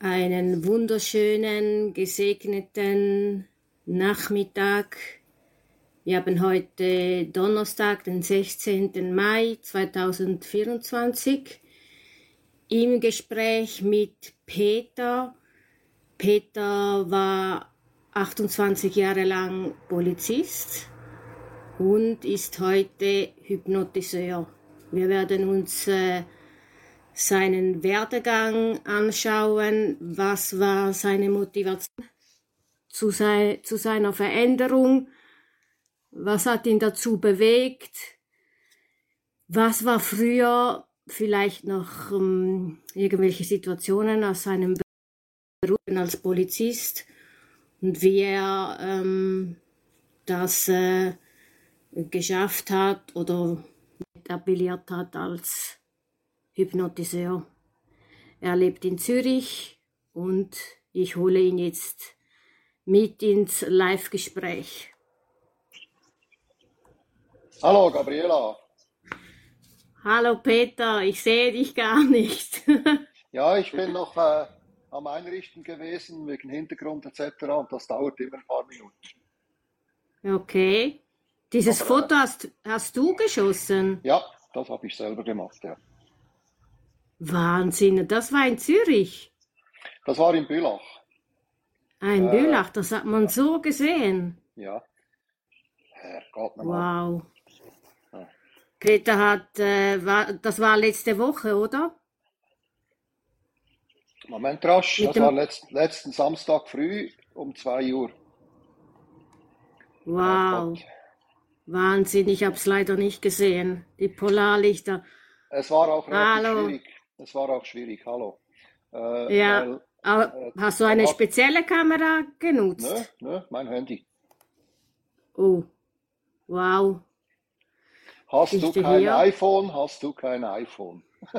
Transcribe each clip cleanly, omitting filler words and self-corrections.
Einen wunderschönen, gesegneten Nachmittag. Wir haben heute Donnerstag, den 16. Mai 2024, im Gespräch mit Peter. Peter war 28 Jahre lang Polizist und ist heute Hypnotiseur. Wir werden uns seinen Werdegang anschauen, was war seine Motivation zu seiner Veränderung, was hat ihn dazu bewegt, was war früher vielleicht noch irgendwelche Situationen aus seinem Beruf als Polizist und wie er das geschafft hat oder etabliert hat als Hypnotiseur. Er lebt in Zürich und ich hole ihn jetzt mit ins Live-Gespräch. Hallo Gabriela. Hallo Peter, ich sehe dich gar nicht. Ja, ich bin noch am Einrichten gewesen wegen Hintergrund etc. und das dauert immer ein paar Minuten. Okay. Dieses Foto hast du geschossen? Ja, das habe ich selber gemacht, ja. Wahnsinn, das war in Zürich. Das war in Bülach. In Bülach, das hat man so gesehen. Ja. Herrgott nochmal. Wow. Ja. Peter hat, das war letzte Woche, oder? Moment rasch, das war letzten Samstag früh um 2 Uhr. Wow. Wahnsinn, ich habe es leider nicht gesehen. Die Polarlichter. Es war auch relativ schwierig. Es war auch schwierig, hallo. Ja, aber hast du eine spezielle Kamera genutzt? Nö, mein Handy. Oh, wow. Hast du kein iPhone? Hast du kein iPhone?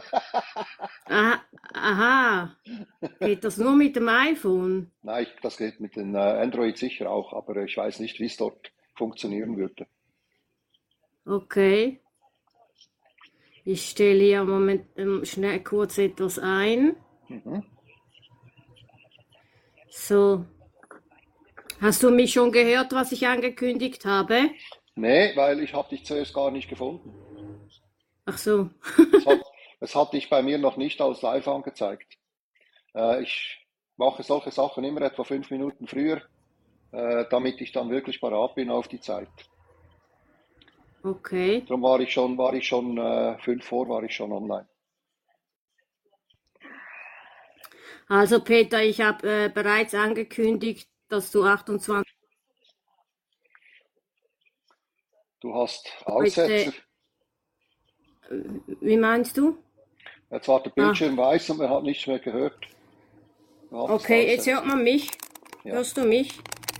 Aha. Geht das nur mit dem iPhone? Nein, das geht mit dem Android sicher auch, aber ich weiß nicht, wie es dort funktionieren würde. Okay. Ich stelle hier im Moment schnell kurz etwas ein. So. Hast du mich schon gehört, was ich angekündigt habe? Nee, weil ich habe dich zuerst gar nicht gefunden. Ach so. Es hat dich bei mir noch nicht als live angezeigt. Ich mache solche Sachen immer etwa 5 Minuten früher, damit ich dann wirklich parat bin auf die Zeit. Okay. Darum war ich schon 5 vor, war ich schon online. Also Peter, ich habe bereits angekündigt, dass du 28... Du hast Aussetzer. Wie meinst du? Jetzt war der Bildschirm weiß und man hat nichts mehr gehört. Okay, jetzt hört man mich. Ja. Hörst du mich?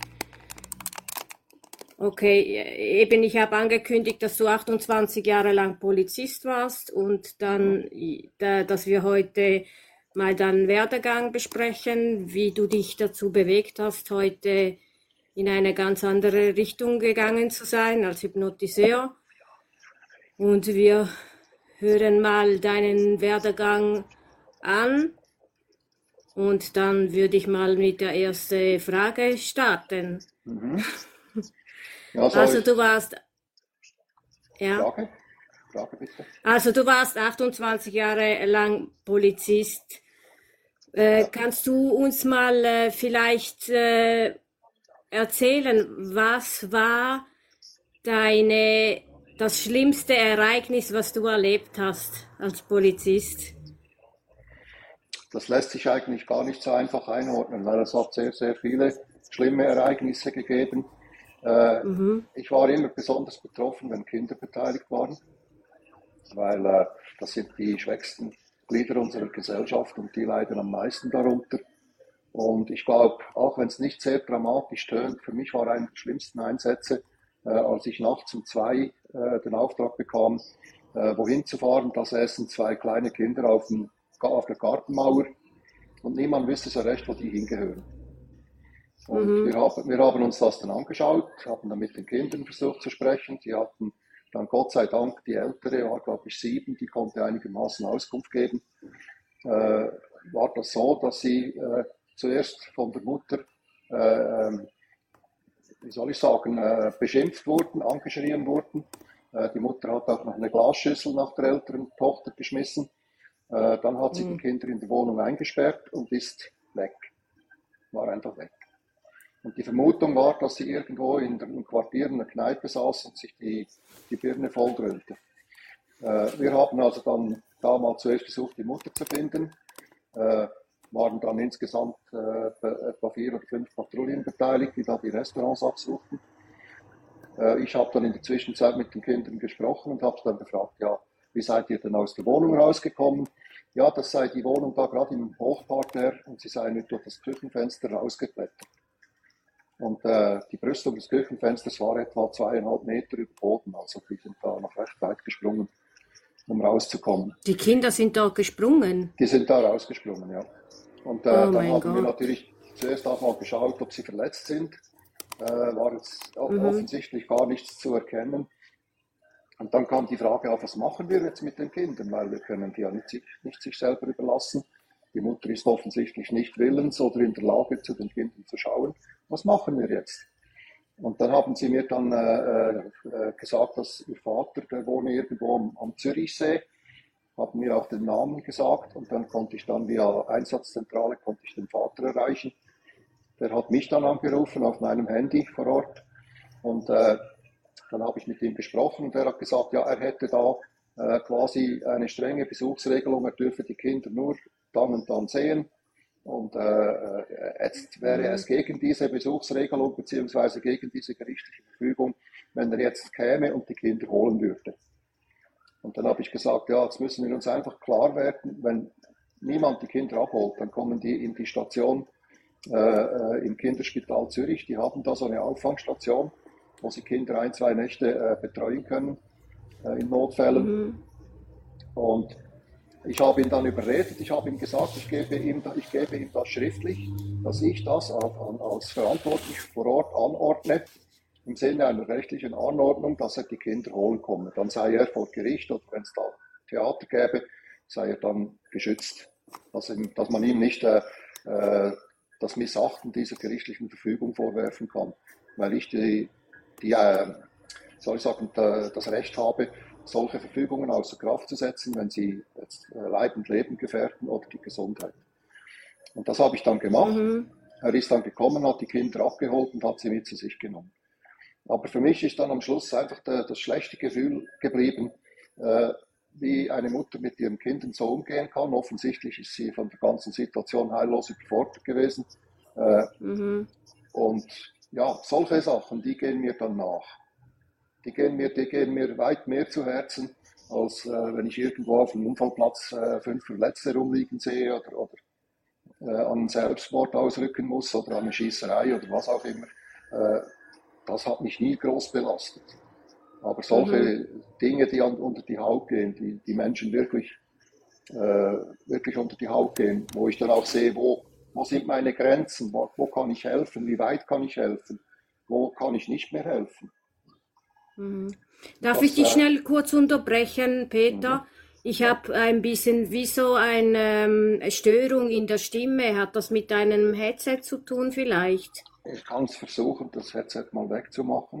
Okay, eben ich habe angekündigt, dass du 28 Jahre lang Polizist warst und dann, dass wir heute mal deinen Werdegang besprechen, wie du dich dazu bewegt hast, heute in eine ganz andere Richtung gegangen zu sein als Hypnotiseur. Und wir hören mal deinen Werdegang an und dann würde ich mal mit der ersten Frage starten. Ja, also du warst... Ja. Frage bitte. Also du warst 28 Jahre lang Polizist. Kannst du uns mal vielleicht erzählen, was war das schlimmste Ereignis, was du erlebt hast als Polizist? Das lässt sich eigentlich gar nicht so einfach einordnen, weil es hat sehr, sehr viele schlimme Ereignisse gegeben. Ich war immer besonders betroffen, wenn Kinder beteiligt waren, weil das sind die schwächsten Glieder unserer Gesellschaft und die leiden am meisten darunter. Und ich glaube, auch wenn es nicht sehr dramatisch tönt, für mich war einer der schlimmsten Einsätze, als ich nachts um 2 den Auftrag bekam, wohin zu fahren. Da säßen 2 kleine Kinder auf der Gartenmauer und niemand wusste so recht, wo die hingehören. Und wir haben uns das dann angeschaut, haben dann mit den Kindern versucht zu sprechen. Die hatten dann Gott sei Dank, die Ältere war glaube ich 7, die konnte einigermaßen Auskunft geben. war das so, dass sie zuerst von der Mutter, äh, wie soll ich sagen, beschimpft wurden, angeschrien wurden. Die Mutter hat auch noch eine Glasschüssel nach der älteren Tochter geschmissen. Dann hat sie die Kinder in der Wohnung eingesperrt und ist weg. War einfach weg. Und die Vermutung war, dass sie irgendwo im Quartier in einer Kneipe saß und sich die Birne vollgrüllte. Wir haben also dann damals zuerst versucht, die Mutter zu finden. Waren dann insgesamt etwa 4 oder 5 Patrouillen beteiligt, die da die Restaurants absuchten. Ich habe dann in der Zwischenzeit mit den Kindern gesprochen und habe dann gefragt, ja, wie seid ihr denn aus der Wohnung rausgekommen? Ja, das sei die Wohnung da gerade im Hochparterre und sie seien nicht durch das Küchenfenster rausgeklettert. Und die Brüstung des Küchenfensters war etwa 2,5 Meter über Boden, also die sind da noch recht weit gesprungen, um rauszukommen. Die Kinder sind dort gesprungen? Die sind da rausgesprungen, ja. Und dann haben wir natürlich zuerst auch mal geschaut, ob sie verletzt sind. War jetzt offensichtlich gar nichts zu erkennen. Und dann kam die Frage auf, was machen wir jetzt mit den Kindern? Weil wir können die ja nicht sich selber überlassen. Die Mutter ist offensichtlich nicht willens oder in der Lage, zu den Kindern zu schauen. Was machen wir jetzt? Und dann haben sie mir dann gesagt, dass ihr Vater, der wohne irgendwo am Zürichsee, haben mir auch den Namen gesagt und dann konnte ich dann via Einsatzzentrale den Vater erreichen. Der hat mich dann angerufen auf meinem Handy vor Ort und dann habe ich mit ihm gesprochen und er hat gesagt, ja, er hätte da quasi eine strenge Besuchsregelung, er dürfe die Kinder nur dann und dann sehen. Und jetzt wäre es gegen diese Besuchsregelung bzw. gegen diese gerichtliche Verfügung, wenn er jetzt käme und die Kinder holen würde. Und dann habe ich gesagt, ja, jetzt müssen wir uns einfach klar werden, wenn niemand die Kinder abholt, dann kommen die in die Station im Kinderspital Zürich. Die haben da so eine Auffangstation, wo sie Kinder 1-2 Nächte betreuen können in Notfällen. Und ich habe ihn dann überredet, ich habe ihm gesagt, ich gebe ihm das schriftlich, dass ich das als verantwortlich vor Ort anordne, im Sinne einer rechtlichen Anordnung, dass er die Kinder holen komme. Dann sei er vor Gericht oder wenn es da Theater gäbe, sei er dann geschützt, dass man ihm nicht das Missachten dieser gerichtlichen Verfügung vorwerfen kann, weil ich das Recht habe, solche Verfügungen außer Kraft zu setzen, wenn sie jetzt Leib und Leben gefährden oder die Gesundheit. Und das habe ich dann gemacht. Er ist dann gekommen, hat die Kinder abgeholt und hat sie mit zu sich genommen. Aber für mich ist dann am Schluss einfach das schlechte Gefühl geblieben, wie eine Mutter mit ihren Kindern so umgehen kann. Offensichtlich ist sie von der ganzen Situation heillos überfordert gewesen. Und ja, solche Sachen, die gehen mir dann nach. Die gehen mir weit mehr zu Herzen, als wenn ich irgendwo auf dem Unfallplatz 5 Verletzte rumliegen sehe oder an einen Selbstmord ausrücken muss oder an eine Schießerei oder was auch immer. Das hat mich nie groß belastet. Aber solche Dinge, die unter die Haut gehen, die Menschen wirklich unter die Haut gehen, wo ich dann auch sehe, wo sind meine Grenzen, wo kann ich helfen, wie weit kann ich helfen, wo kann ich nicht mehr helfen. Darf ich dich schnell kurz unterbrechen, Peter? Ich habe ein bisschen wie so eine Störung in der Stimme. Hat das mit deinem Headset zu tun vielleicht? Ich kann es versuchen, das Headset mal wegzumachen.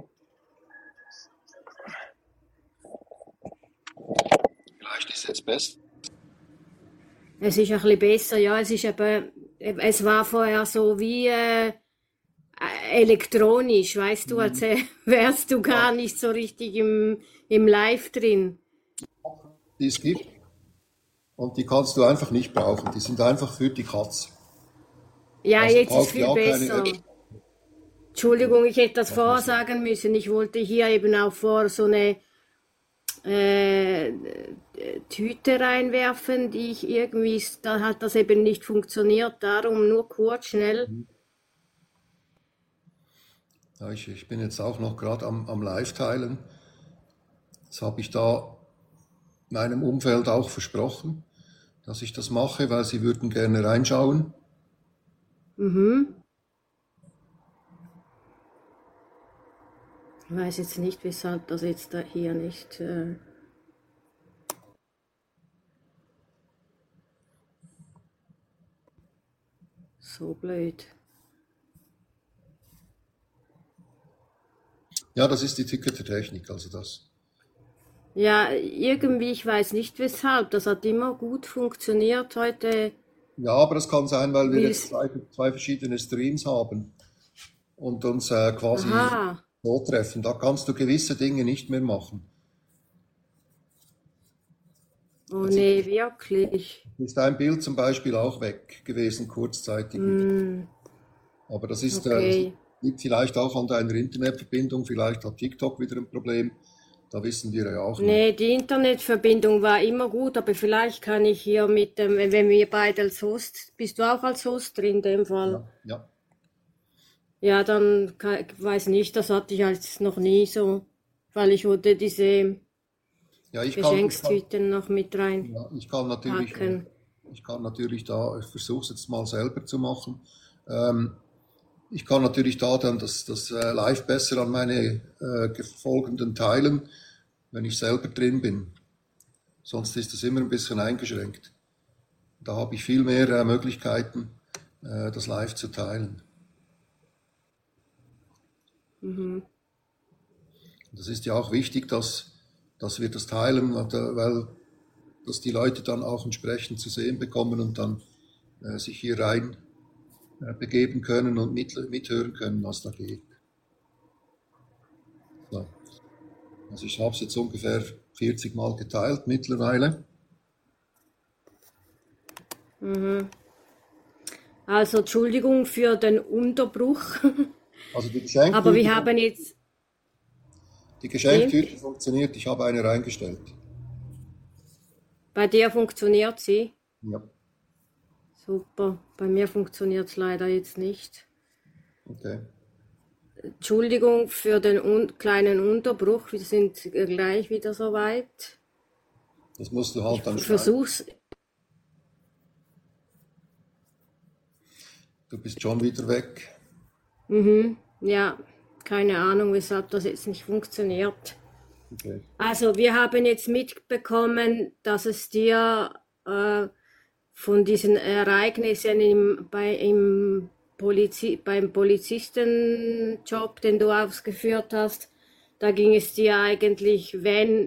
Vielleicht ist es jetzt besser. Es ist ein bisschen besser, ja. Es war vorher so wie elektronisch, weißt du, als wärst du gar nicht so richtig im Live drin. Die es gibt und die kannst du einfach nicht brauchen. Die sind einfach für die Katz. Ja, also jetzt ist viel besser. Entschuldigung, ich hätte das vorher sagen müssen. Ich wollte hier eben auch vor so eine Tüte reinwerfen, die ich irgendwie, da hat das eben nicht funktioniert. Darum nur kurz, schnell. Ja, ich bin jetzt auch noch gerade am Live-Teilen. Das habe ich da meinem Umfeld auch versprochen, dass ich das mache, weil sie würden gerne reinschauen. Ich weiß jetzt nicht, weshalb das jetzt da hier nicht... so blöd. Ja, das ist die Ticketer-Technik, also das. Ja, irgendwie, ich weiß nicht weshalb. Das hat immer gut funktioniert. Heute Ja, aber es kann sein, weil wir will jetzt es. zwei verschiedene Streams haben und uns quasi Aha. so treffen. Da kannst du gewisse Dinge nicht mehr machen. Oh Jetzt nee, wirklich. ist ein Bild zum Beispiel auch weg gewesen, kurzzeitig wieder. Hm, Aber das okay. liegt vielleicht auch an deiner Internetverbindung, vielleicht hat TikTok wieder ein Problem. Da wissen wir ja auch nicht. Nee, die Internetverbindung war immer gut, aber vielleicht kann ich hier mit dem, wenn wir beide als Host, bist du auch als Host drin in dem Fall? Ja, ja. Ja, dann weiß nicht, das hatte ich als noch nie so, weil ich wollte diese Ja, Geschenkstüten noch mit ja, reinpacken. ich kann natürlich da, ich versuche es jetzt mal selber zu machen. Ähm, Ich kann natürlich da dann das Live besser an meine Folgenden teilen, wenn ich selber drin bin. Sonst ist das immer ein bisschen eingeschränkt. Da habe ich viel mehr Möglichkeiten, das Live zu teilen. Mhm. Das ist ja auch wichtig, dass wir das teilen, weil dass die Leute dann auch entsprechend zu sehen bekommen und dann sich hier rein begeben können und mithören können, was da geht. So. Also ich habe es jetzt ungefähr 40 Mal geteilt mittlerweile. Mhm. Also Entschuldigung für den Unterbruch, Also aber wir haben jetzt, die wie? Geschenktüte funktioniert, ich habe eine reingestellt. Bei dir funktioniert sie? Ja, Super, bei mir funktioniert es leider jetzt nicht. okay. Entschuldigung für den kleinen Unterbruch, wir sind gleich wieder soweit. Das musst du Ich halt dann schneiden. versuch's. Du bist schon wieder weg. Mhm, ja, keine Ahnung, weshalb das jetzt nicht funktioniert. Okay. Also, wir haben jetzt mitbekommen, dass es dir von diesen Ereignissen beim Polizistenjob, den du ausgeführt hast, da ging es dir eigentlich,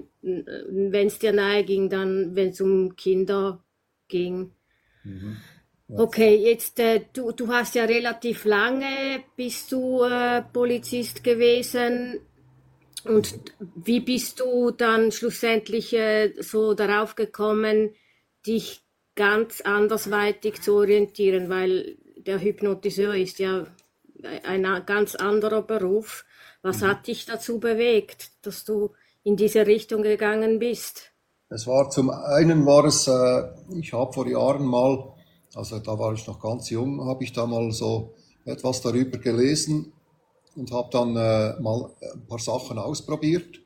wenn es dir nahe ging, dann, wenn es um Kinder ging. Mhm. Ja. Okay, jetzt du hast ja relativ lange bist du Polizist gewesen und wie bist du dann schlussendlich so darauf gekommen, dich ganz andersweitig zu orientieren, weil der Hypnotiseur ist ja ein ganz anderer Beruf. Was Mhm. hat dich dazu bewegt, dass du in diese Richtung gegangen bist? Es war zum einen war es, ich habe vor Jahren mal, also da war ich noch ganz jung, habe ich da mal so etwas darüber gelesen und habe dann mal ein paar Sachen ausprobiert.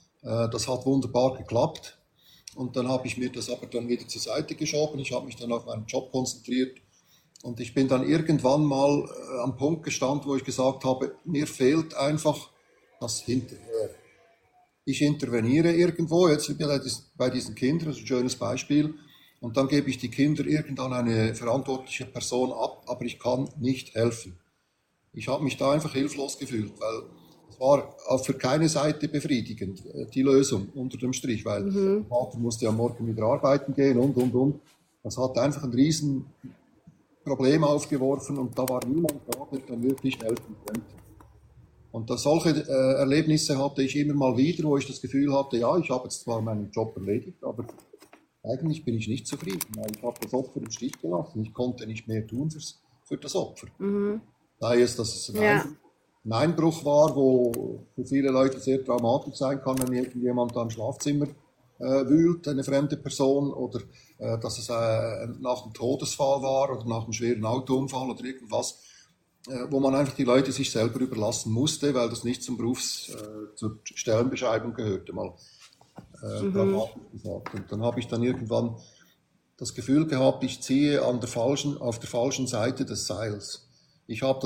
Das hat wunderbar geklappt. Und dann habe ich mir das aber dann wieder zur Seite geschoben. Ich habe mich dann auf meinen Job konzentriert. Und ich bin dann irgendwann mal am Punkt gestanden, wo ich gesagt habe, mir fehlt einfach das Hinterher. Ich interveniere irgendwo, jetzt bei diesen Kindern, das ist ein schönes Beispiel, und dann gebe ich die Kinder irgendwann eine verantwortliche Person ab, aber ich kann nicht helfen. Ich habe mich da einfach hilflos gefühlt, weil es war auch für keine Seite befriedigend, die Lösung unter dem Strich, weil der Vater musste am Morgen wieder arbeiten gehen und. Das hat einfach ein riesen Problem aufgeworfen und da war niemand da, der dann wirklich helfen könnte. Und solche Erlebnisse hatte ich immer mal wieder, wo ich das Gefühl hatte, ja, ich habe jetzt zwar meinen Job erledigt, aber eigentlich bin ich nicht zufrieden, weil ich habe das Opfer im Stich gelassen. Ich konnte nicht mehr tun für das Opfer. Sei es, dass es Ja. ein Einbruch war, wo für viele Leute sehr traumatisch sein kann, wenn irgendjemand da im Schlafzimmer wühlt, eine fremde Person, oder dass es nach einem Todesfall war oder nach einem schweren Autounfall oder irgendwas, wo man einfach die Leute sich selber überlassen musste, weil das nicht zur Stellenbeschreibung gehörte, mal dramatisch gesagt. Und dann habe ich dann irgendwann das Gefühl gehabt, ich ziehe auf der falschen Seite des Seils. Ich habe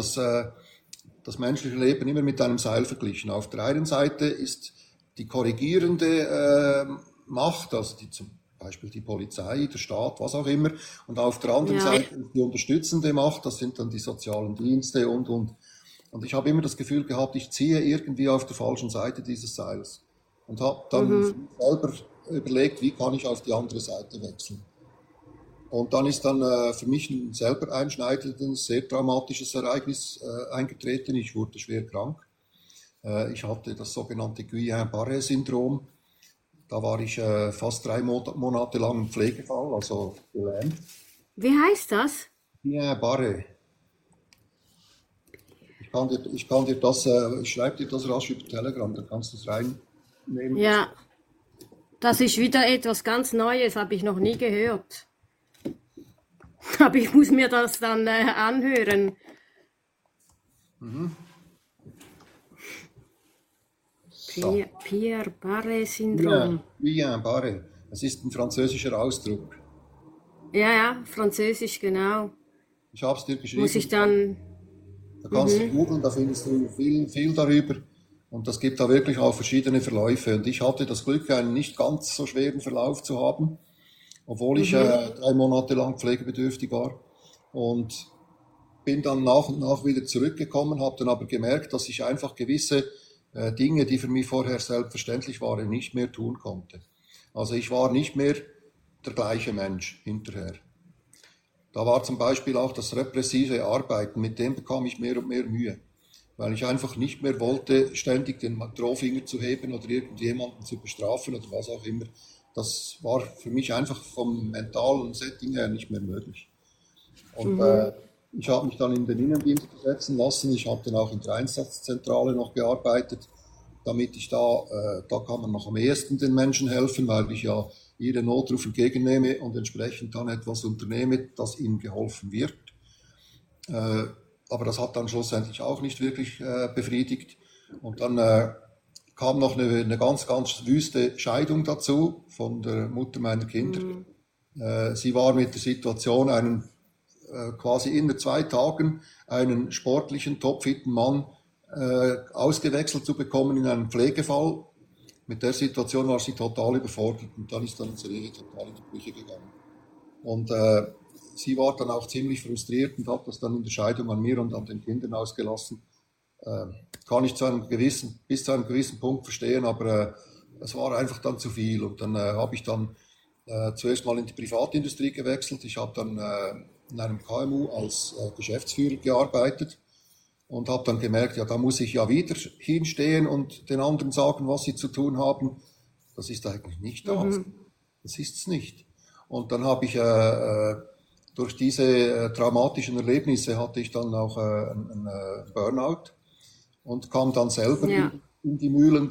das menschliche Leben immer mit einem Seil verglichen. Auf der einen Seite ist die korrigierende Macht, also die zum Beispiel die Polizei, der Staat, was auch immer. Und auf der anderen ja, Seite die unterstützende Macht, das sind dann die sozialen Dienste und. Und ich habe immer das Gefühl gehabt, ich ziehe irgendwie auf der falschen Seite dieses Seils. Und habe dann mhm. selber überlegt, wie kann ich auf die andere Seite wechseln. Und dann ist dann für mich ein selber einschneidendes, sehr dramatisches Ereignis eingetreten. Ich wurde schwer krank. Ich hatte das sogenannte Guillain-Barré-Syndrom. Da war ich fast 3 Monate lang im Pflegefall, also gelähmt. Wie heißt das? Guillain-Barré. Ich kann dir das, ich schreibe dir das rasch über Telegram, da kannst du es reinnehmen. Ja, das ist wieder etwas ganz Neues, habe ich noch nie gehört. Aber ich muss mir das dann anhören. So. Pierre-Barré-Syndrom. Guillain-Barré. Es ist ein französischer Ausdruck. Ja, ja, Französisch, genau. Ich habe es dir Muss ich geschrieben. dann. Da kannst du Mhm, googeln, da findest du viel darüber. Und das gibt da wirklich auch verschiedene Verläufe. Und ich hatte das Glück, einen nicht ganz so schweren Verlauf zu haben, obwohl ich mhm, 3 Monate lang pflegebedürftig war. Und bin dann nach und nach wieder zurückgekommen, habe dann aber gemerkt, dass ich einfach gewisse Dinge, die für mich vorher selbstverständlich waren, nicht mehr tun konnte. Also ich war nicht mehr der gleiche Mensch hinterher. Da war zum Beispiel auch das repressive Arbeiten, mit dem bekam ich mehr und mehr Mühe, weil ich einfach nicht mehr wollte, ständig den Drohfinger zu heben oder irgendjemanden zu bestrafen oder was auch immer. Das war für mich einfach vom mentalen Setting her nicht mehr möglich. Und mhm. ich habe mich dann in den Innendienst setzen lassen. Ich habe dann auch in der Einsatzzentrale noch gearbeitet, damit ich da kann man noch am ehesten den Menschen helfen, weil ich ja ihre Notruf entgegennehme und entsprechend dann etwas unternehme, dass ihnen geholfen wird. Äh, aber das hat dann schlussendlich auch nicht wirklich befriedigt. Und dann kam noch eine ganz wüste Scheidung dazu von der Mutter meiner Kinder. Sie war mit der Situation, quasi in 2 Tagen einen sportlichen, topfitten Mann ausgewechselt zu bekommen in einen Pflegefall. Mit der Situation war sie total überfordert und dann ist dann unsere Ehe total in die Brüche gegangen. Und sie war dann auch ziemlich frustriert und hat das dann in der Scheidung an mir und an den Kindern ausgelassen. Kann ich bis zu einem gewissen Punkt verstehen, aber es war einfach dann zu viel. Und dann habe ich dann zuerst mal in die Privatindustrie gewechselt. Ich habe dann in einem KMU als Geschäftsführer gearbeitet und habe dann gemerkt, ja, da muss ich ja wieder hinstehen und den anderen sagen, was sie zu tun haben. Das ist eigentlich nicht das. Das ist es nicht. Und dann habe ich durch diese traumatischen Erlebnisse hatte ich dann auch einen Burnout und kam dann selber Ja, in die Mühlen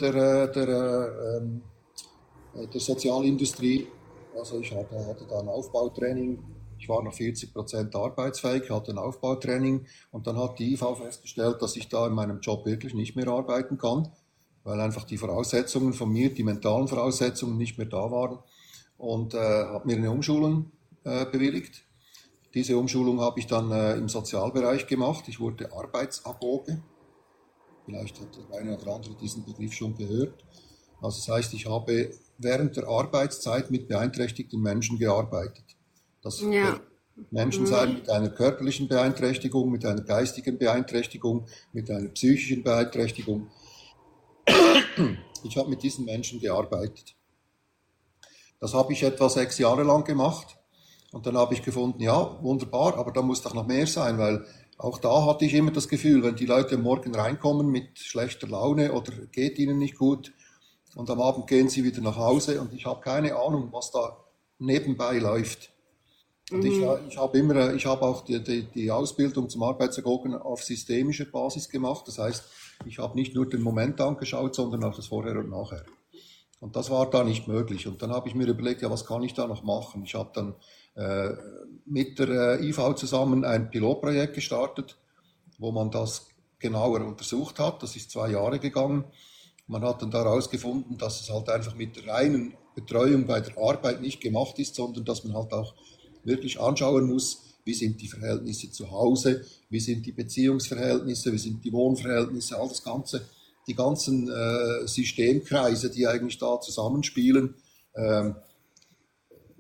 der Sozialindustrie. Also ich hatte da ein Aufbautraining. Ich war noch 40% arbeitsfähig, hatte ein Aufbautraining und dann hat die IV festgestellt, dass ich da in meinem Job wirklich nicht mehr arbeiten kann, weil einfach die Voraussetzungen von mir, die mentalen Voraussetzungen nicht mehr da waren und hat mir eine Umschulung bewilligt. Diese Umschulung habe ich dann im Sozialbereich gemacht. Ich wurde Arbeitsagoge. Vielleicht hat der eine oder andere diesen Begriff schon gehört. Also das heißt, ich habe während der Arbeitszeit mit beeinträchtigten Menschen gearbeitet. Das ja, können Menschen sein mit einer körperlichen Beeinträchtigung, mit einer geistigen Beeinträchtigung, mit einer psychischen Beeinträchtigung. Ich habe mit diesen Menschen gearbeitet. Das habe ich etwa 6 Jahre lang gemacht. Und dann habe ich gefunden, ja, wunderbar, aber da muss doch noch mehr sein, weil auch da hatte ich immer das Gefühl, wenn die Leute am Morgen reinkommen mit schlechter Laune oder geht ihnen nicht gut und am Abend gehen sie wieder nach Hause und ich habe keine Ahnung, was da nebenbei läuft. Und ich habe auch die Ausbildung zum Arbeitsagogen auf systemischer Basis gemacht. Das heißt, ich habe nicht nur den Moment angeschaut, sondern auch das Vorher und Nachher. Und das war da nicht möglich. Und dann habe ich mir überlegt, ja, was kann ich da noch machen? Ich habe dann mit der IV zusammen ein Pilotprojekt gestartet, wo man das genauer untersucht hat. Das ist 2 Jahre gegangen. Man hat dann daraus gefunden, dass es halt einfach mit der reinen Betreuung bei der Arbeit nicht gemacht ist, sondern dass man halt auch wirklich anschauen muss, wie sind die Verhältnisse zu Hause, wie sind die Beziehungsverhältnisse, wie sind die Wohnverhältnisse, all das Ganze, die ganzen Systemkreise, die eigentlich da zusammenspielen,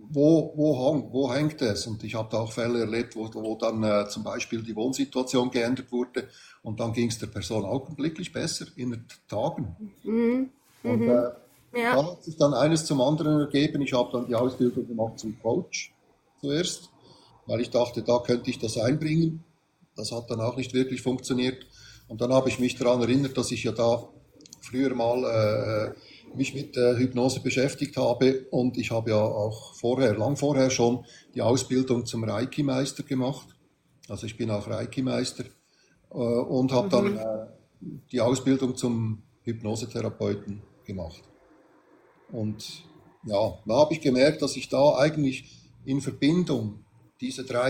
wo hängt es? Und ich habe da auch Fälle erlebt, wo dann zum Beispiel die Wohnsituation geändert wurde und dann ging es der Person augenblicklich besser, in Tagen. Mhm. Und Mhm. Ja. da hat sich dann eines zum anderen ergeben. Ich habe dann die Ausbildung gemacht zum Coach zuerst, weil ich dachte, da könnte ich das einbringen. Das hat dann auch nicht wirklich funktioniert. Und dann habe ich mich daran erinnert, dass ich ja da früher mal mich mit Hypnose beschäftigt habe und ich habe ja auch lang vorher schon die Ausbildung zum Reiki-Meister gemacht. Also ich bin auch Reiki-Meister und habe dann Mhm. die Ausbildung zum Hypnosetherapeuten gemacht. Und ja, da habe ich gemerkt, dass ich da eigentlich in Verbindung diese drei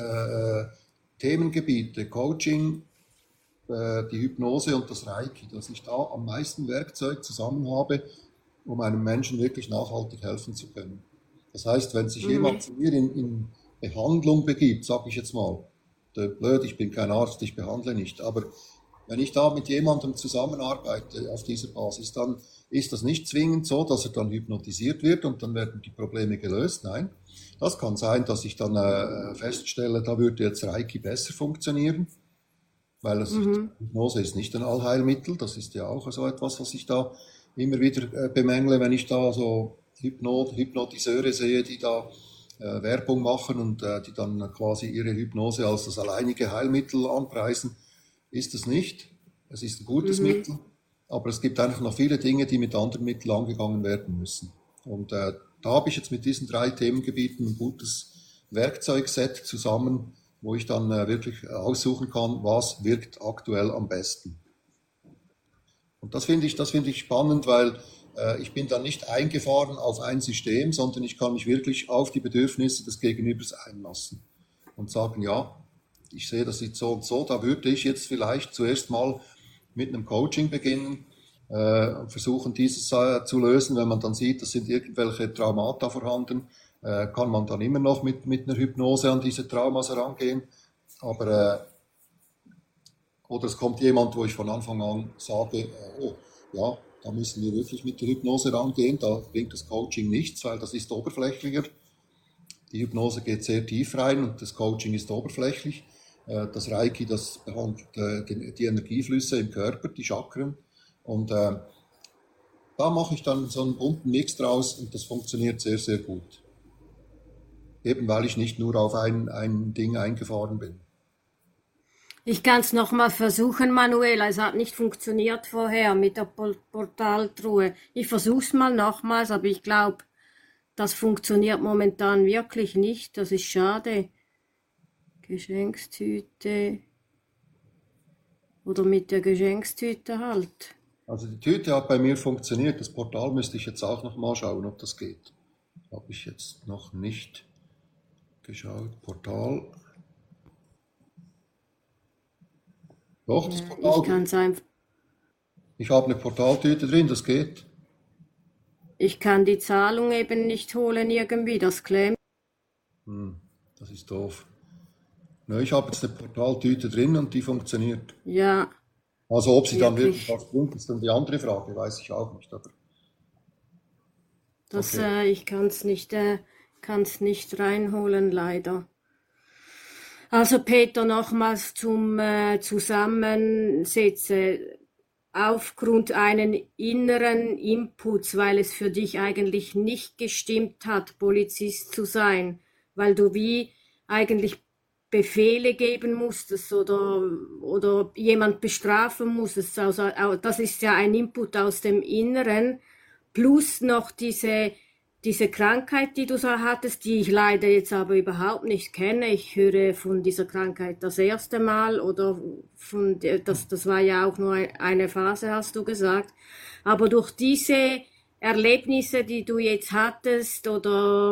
Themengebiete, Coaching, die Hypnose und das Reiki, dass ich da am meisten Werkzeug zusammen habe, um einem Menschen wirklich nachhaltig helfen zu können. Das heißt, wenn sich jemand Mhm. zu mir in Behandlung begibt, sage ich jetzt mal, blöd, ich bin kein Arzt, ich behandle nicht, aber wenn ich da mit jemandem zusammenarbeite auf dieser Basis, dann ist das nicht zwingend so, dass er dann hypnotisiert wird und dann werden die Probleme gelöst. Nein, das kann sein, dass ich dann feststelle, da würde jetzt Reiki besser funktionieren, weil Mhm. Hypnose ist nicht ein Allheilmittel. Das ist ja auch so etwas, was ich da immer wieder bemängle, wenn ich da so Hypnotiseure sehe, die da Werbung machen und die dann quasi ihre Hypnose als das alleinige Heilmittel anpreisen. Ist es nicht. Es ist ein gutes Mhm. Mittel, aber es gibt einfach noch viele Dinge, die mit anderen Mitteln angegangen werden müssen. Und da habe ich jetzt mit diesen drei Themengebieten ein gutes Werkzeugset zusammen, wo ich dann wirklich aussuchen kann, was wirkt aktuell am besten. Und das finde ich spannend, weil ich bin dann nicht eingefahren auf ein System, sondern ich kann mich wirklich auf die Bedürfnisse des Gegenübers einlassen und sagen, ja, ich sehe das jetzt so und so, da würde ich jetzt vielleicht zuerst mal mit einem Coaching beginnen, versuchen dieses zu lösen. Wenn man dann sieht, es sind irgendwelche Traumata vorhanden, kann man dann immer noch mit einer Hypnose an diese Traumas herangehen. Aber oder es kommt jemand, wo ich von Anfang an sage, oh, ja, da müssen wir wirklich mit der Hypnose rangehen, da bringt das Coaching nichts, weil das ist oberflächlicher. Die Hypnose geht sehr tief rein und das Coaching ist oberflächlich. Das Reiki, das behandelt die Energieflüsse im Körper, die Chakren. Und da mache ich dann so einen bunten Mix draus und das funktioniert sehr, sehr gut. Eben weil ich nicht nur auf ein Ding eingefahren bin. Ich kann es nochmal versuchen, Manuela. Es hat nicht funktioniert vorher mit der Portaltruhe. Ich versuche es mal nochmals, aber ich glaube, das funktioniert momentan wirklich nicht. Das ist schade. Geschenkstüte oder mit der Geschenkstüte halt. Also die Tüte hat bei mir funktioniert. Das Portal müsste ich jetzt auch noch mal schauen, ob das geht. Habe ich jetzt noch nicht geschaut. Portal. Doch, das Ja, ich Portal kann geht. es einfach. Ich habe eine Portaltüte drin, das geht. Ich kann die Zahlung eben nicht holen irgendwie. Das klemmt. Hm, das ist doof. Ne, ich habe jetzt eine Portaltüte drin und die funktioniert. Ja, Also ob sie dann wirklich wirklich. was bringt, ist dann die andere Frage, weiß ich auch nicht. Aber Das, okay. ich kann's nicht reinholen, leider. Also Peter, nochmals zum Zusammensetzen. Aufgrund einen inneren Inputs, weil es für dich eigentlich nicht gestimmt hat, Polizist zu sein, weil du wie eigentlich Befehle geben musstest oder jemand bestrafen musstest. Also, das ist ja ein Input aus dem Inneren, plus noch diese Krankheit, die du so hattest, die ich leider jetzt aber überhaupt nicht kenne. Ich höre von dieser Krankheit das erste Mal oder das war ja auch nur eine Phase, hast du gesagt. Aber durch diese Erlebnisse, die du jetzt hattest oder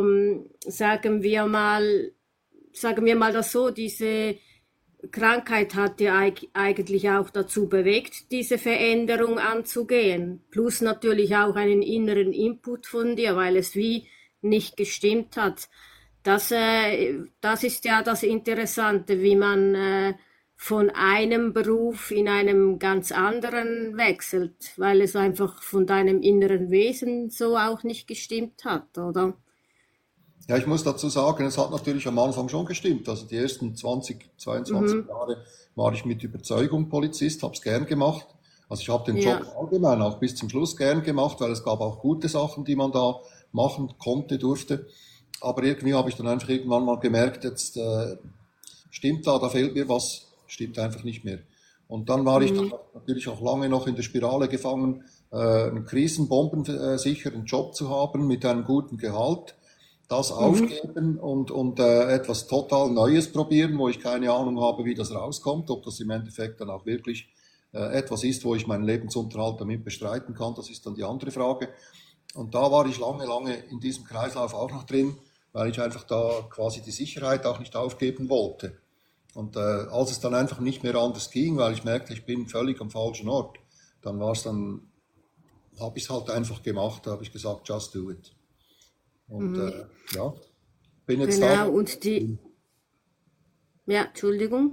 sagen wir mal das so, diese Krankheit hat dir eigentlich auch dazu bewegt, diese Veränderung anzugehen. Plus natürlich auch einen inneren Input von dir, weil es wie nicht gestimmt hat. Das ist ja das Interessante, wie man von einem Beruf in einem ganz anderen wechselt, weil es einfach von deinem inneren Wesen so auch nicht gestimmt hat, oder? Ja, ich muss dazu sagen, es hat natürlich am Anfang schon gestimmt. Also die ersten 20, 22 Mhm. Jahre war ich mit Überzeugung Polizist, habe es gern gemacht. Also ich habe den Job Ja. allgemein auch bis zum Schluss gern gemacht, weil es gab auch gute Sachen, die man da machen konnte, durfte. Aber irgendwie habe ich dann einfach irgendwann mal gemerkt, jetzt stimmt da fehlt mir was, stimmt einfach nicht mehr. Und dann war ich dann Mhm. natürlich auch lange noch in der Spirale gefangen, einen krisenbombensicheren Job zu haben mit einem guten Gehalt, das Mhm. aufgeben und etwas total Neues probieren, wo ich keine Ahnung habe, wie das rauskommt, ob das im Endeffekt dann auch wirklich etwas ist, wo ich meinen Lebensunterhalt damit bestreiten kann, das ist dann die andere Frage. Und da war ich lange, lange in diesem Kreislauf auch noch drin, weil ich einfach da quasi die Sicherheit auch nicht aufgeben wollte. Und als es dann einfach nicht mehr anders ging, weil ich merkte, ich bin völlig am falschen Ort, dann habe ich es halt einfach gemacht, da habe ich gesagt, just do it. Und Mhm. ja, bin jetzt da. Genau, und ja, Entschuldigung.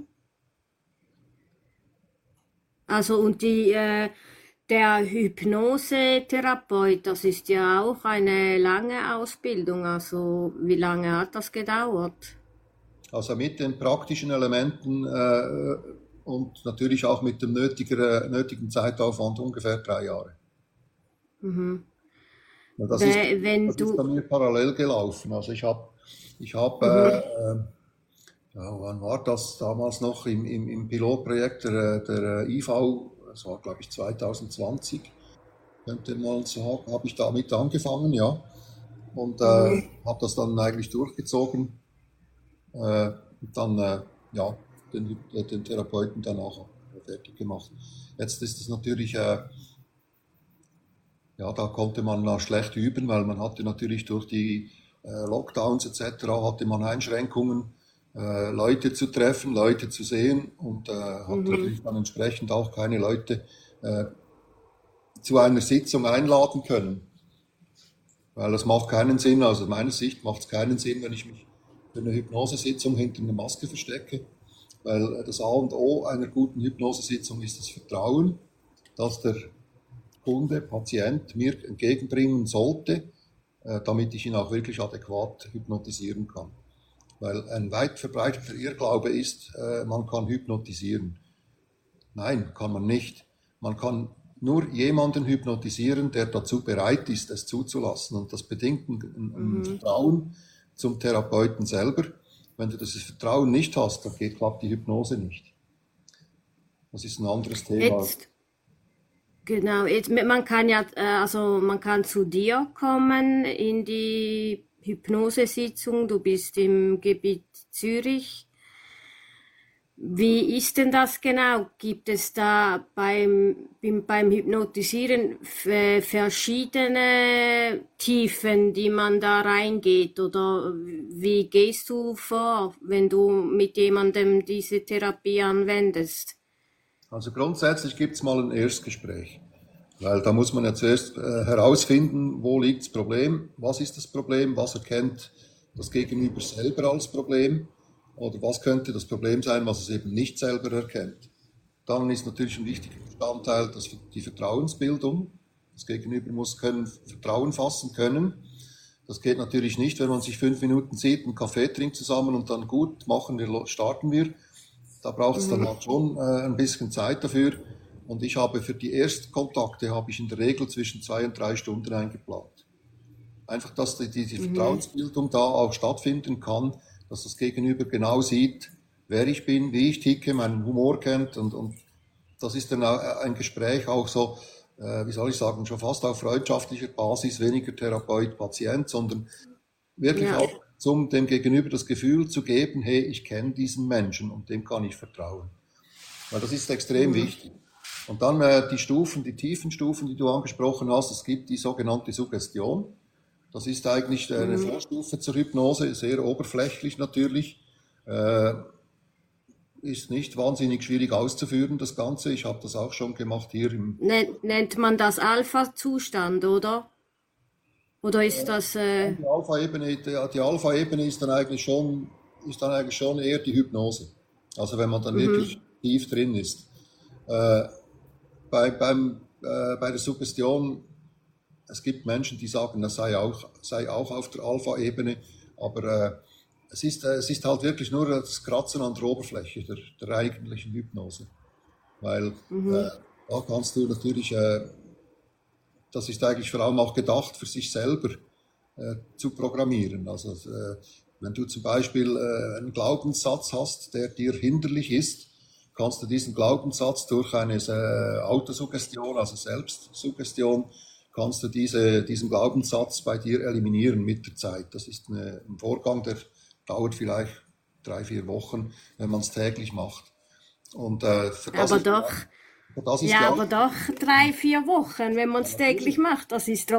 Also und der Hypnosetherapeut, das ist ja auch eine lange Ausbildung. Also wie lange hat das gedauert? Also mit den praktischen Elementen und natürlich auch mit dem nötigen Zeitaufwand ungefähr 3 Jahre. Mhm. Ja, Wenn das ist bei du, mir parallel gelaufen. Also ich habe mhm, ja, wann war das? Damals noch im Pilotprojekt der IV, das war glaube ich 2020, könnte man sagen, habe ich damit angefangen, ja. Und mhm, habe das dann eigentlich durchgezogen. Und dann ja, den Therapeuten danach fertig gemacht. Jetzt ist es natürlich, ja, da konnte man schlecht üben, weil man hatte natürlich durch die Lockdowns etc. hatte man Einschränkungen, Leute zu treffen, Leute zu sehen und hatte mhm, natürlich dann entsprechend auch keine Leute äh, zu einer Sitzung einladen können. Weil das macht keinen Sinn, also aus meiner Sicht macht es keinen Sinn, wenn ich mich für eine Hypnosesitzung hinter einer Maske verstecke, weil das A und O einer guten Hypnosesitzung ist das Vertrauen, das der Kunde, Patient mir entgegenbringen sollte, damit ich ihn auch wirklich adäquat hypnotisieren kann. Weil ein weit verbreiteter Irrglaube ist, man kann hypnotisieren. Nein, kann man nicht. Man kann nur jemanden hypnotisieren, der dazu bereit ist, es zuzulassen. Und das bedingt ein mhm. Vertrauen zum Therapeuten selber. Wenn du das Vertrauen nicht hast, dann klappt die Hypnose nicht. Das ist ein anderes Thema. Jetzt, genau, man kann ja, also man kann zu dir kommen in die Hypnosesitzung. Du bist im Gebiet Zürich. Wie ist denn das genau? Gibt es da beim Hypnotisieren verschiedene Tiefen, die man da reingeht? Oder wie gehst du vor, wenn du mit jemandem diese Therapie anwendest? Also grundsätzlich gibt es mal ein Erstgespräch. Weil da muss man ja zuerst herausfinden, wo liegt das Problem, was ist das Problem, was erkennt das Gegenüber selber als Problem oder was könnte das Problem sein, was es eben nicht selber erkennt. Dann ist natürlich ein wichtiger Bestandteil die Vertrauensbildung. Das Gegenüber muss Vertrauen fassen können. Das geht natürlich nicht, wenn man sich 5 Minuten sieht, einen Kaffee trinkt zusammen und dann gut, starten wir. Da braucht es dann Mhm, halt schon ein bisschen Zeit dafür. Und ich habe für die Erstkontakte habe ich in der Regel zwischen 2 und 3 Stunden eingeplant. Einfach, dass die mhm, Vertrauensbildung da auch stattfinden kann, dass das Gegenüber genau sieht, wer ich bin, wie ich ticke, meinen Humor kennt und das ist dann ein Gespräch auch so, wie soll ich sagen, schon fast auf freundschaftlicher Basis, weniger Therapeut-Patient, sondern wirklich ja. auch dem Gegenüber das Gefühl zu geben, hey, ich kenne diesen Menschen und dem kann ich vertrauen. Weil das ist extrem Mhm, wichtig. Und dann die tiefen Stufen, die du angesprochen hast, es gibt die sogenannte Suggestion. Das ist eigentlich eine mhm. Vorstufe zur Hypnose, sehr oberflächlich natürlich, äh, ist nicht wahnsinnig schwierig auszuführen, das Ganze. Ich habe das auch schon gemacht hier im. Nennt man das Alpha-Zustand, oder? Oder ist das, Die Alpha-Ebene ist dann eigentlich schon eher die Hypnose. Also wenn man dann mhm, wirklich tief drin ist. Äh, bei der Suggestion, es gibt Menschen, die sagen, das sei auch auf der Alpha-Ebene. Aber es ist halt wirklich nur das Kratzen an der Oberfläche der eigentlichen Hypnose. Weil da kannst du natürlich, das ist eigentlich vor allem auch gedacht, für sich selber zu programmieren. Also wenn du zum Beispiel einen Glaubenssatz hast, der dir hinderlich ist, kannst du diesen Glaubenssatz durch eine Autosuggestion, also Selbstsuggestion, kannst du diesen Glaubenssatz bei dir eliminieren mit der Zeit. Das ist ein Vorgang, der dauert vielleicht 3-4 Wochen, wenn man es täglich macht. Und für das Aber ist, doch, das ist ja, gleich, aber doch 3-4 Wochen, wenn man es täglich macht. Das ist,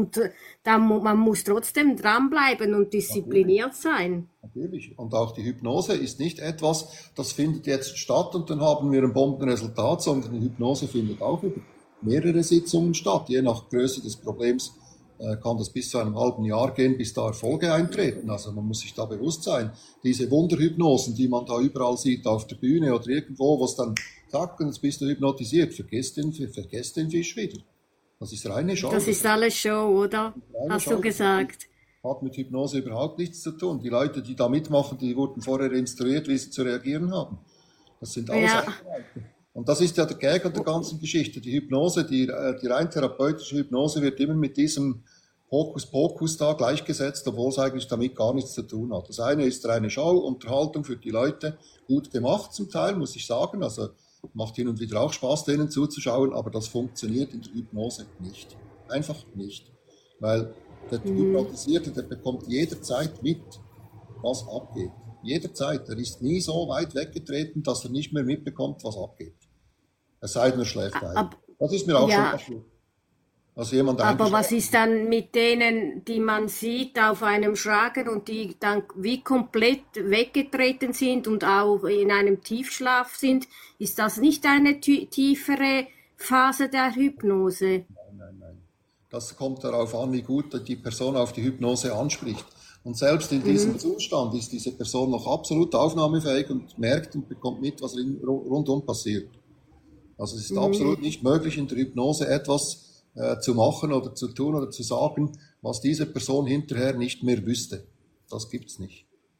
man muss trotzdem dranbleiben und diszipliniert sein. natürlich. Und auch die Hypnose ist nicht etwas, das findet jetzt statt und dann haben wir ein Bombenresultat, sondern die Hypnose findet auch über mehrere Sitzungen statt. Je nach Größe des Problems kann das bis zu einem halben Jahr gehen, bis da Erfolge eintreten. Also man muss sich da bewusst sein, diese Wunderhypnosen, die man da überall sieht, auf der Bühne oder irgendwo, wo es dann sagt, jetzt bist du hypnotisiert, vergesst den Fisch wieder. Das ist reine Show. Das ist alles Show, oder? Hast du gesagt. Hat mit Hypnose überhaupt nichts zu tun. Die Leute, die da mitmachen, die wurden vorher instruiert, wie sie zu reagieren haben. Das sind alles Einzelheiten. Und das ist ja der Gag an der ganzen Geschichte. Die Hypnose, die rein therapeutische Hypnose wird immer mit diesem Hokuspokus da gleichgesetzt, obwohl es eigentlich damit gar nichts zu tun hat. Das eine ist reine Show, Unterhaltung für die Leute, gut gemacht zum Teil, muss ich sagen. Also macht hin und wieder auch Spaß, denen zuzuschauen, aber das funktioniert in der Hypnose nicht. Einfach nicht. Weil der Hypnotisierte, der bekommt jederzeit mit, was abgeht. Jederzeit. Er ist nie so weit weggetreten, dass er nicht mehr mitbekommt, was abgeht. Es sei denn, er schläft ein. Das ist mir auch schon passiert. Also jemand aber was ist dann mit denen, die man sieht auf einem Schragen und die dann wie komplett weggetreten sind und auch in einem Tiefschlaf sind? Ist das nicht eine tiefere Phase der Hypnose? Nein. Das kommt darauf an, wie gut die Person auf die Hypnose anspricht. Und selbst in diesem Zustand ist diese Person noch absolut aufnahmefähig und merkt und bekommt mit, was rundum passiert. Also es ist absolut nicht möglich, in der Hypnose etwas zu machen oder zu tun oder zu sagen, was diese Person hinterher nicht mehr wüsste. Das gibt's nicht.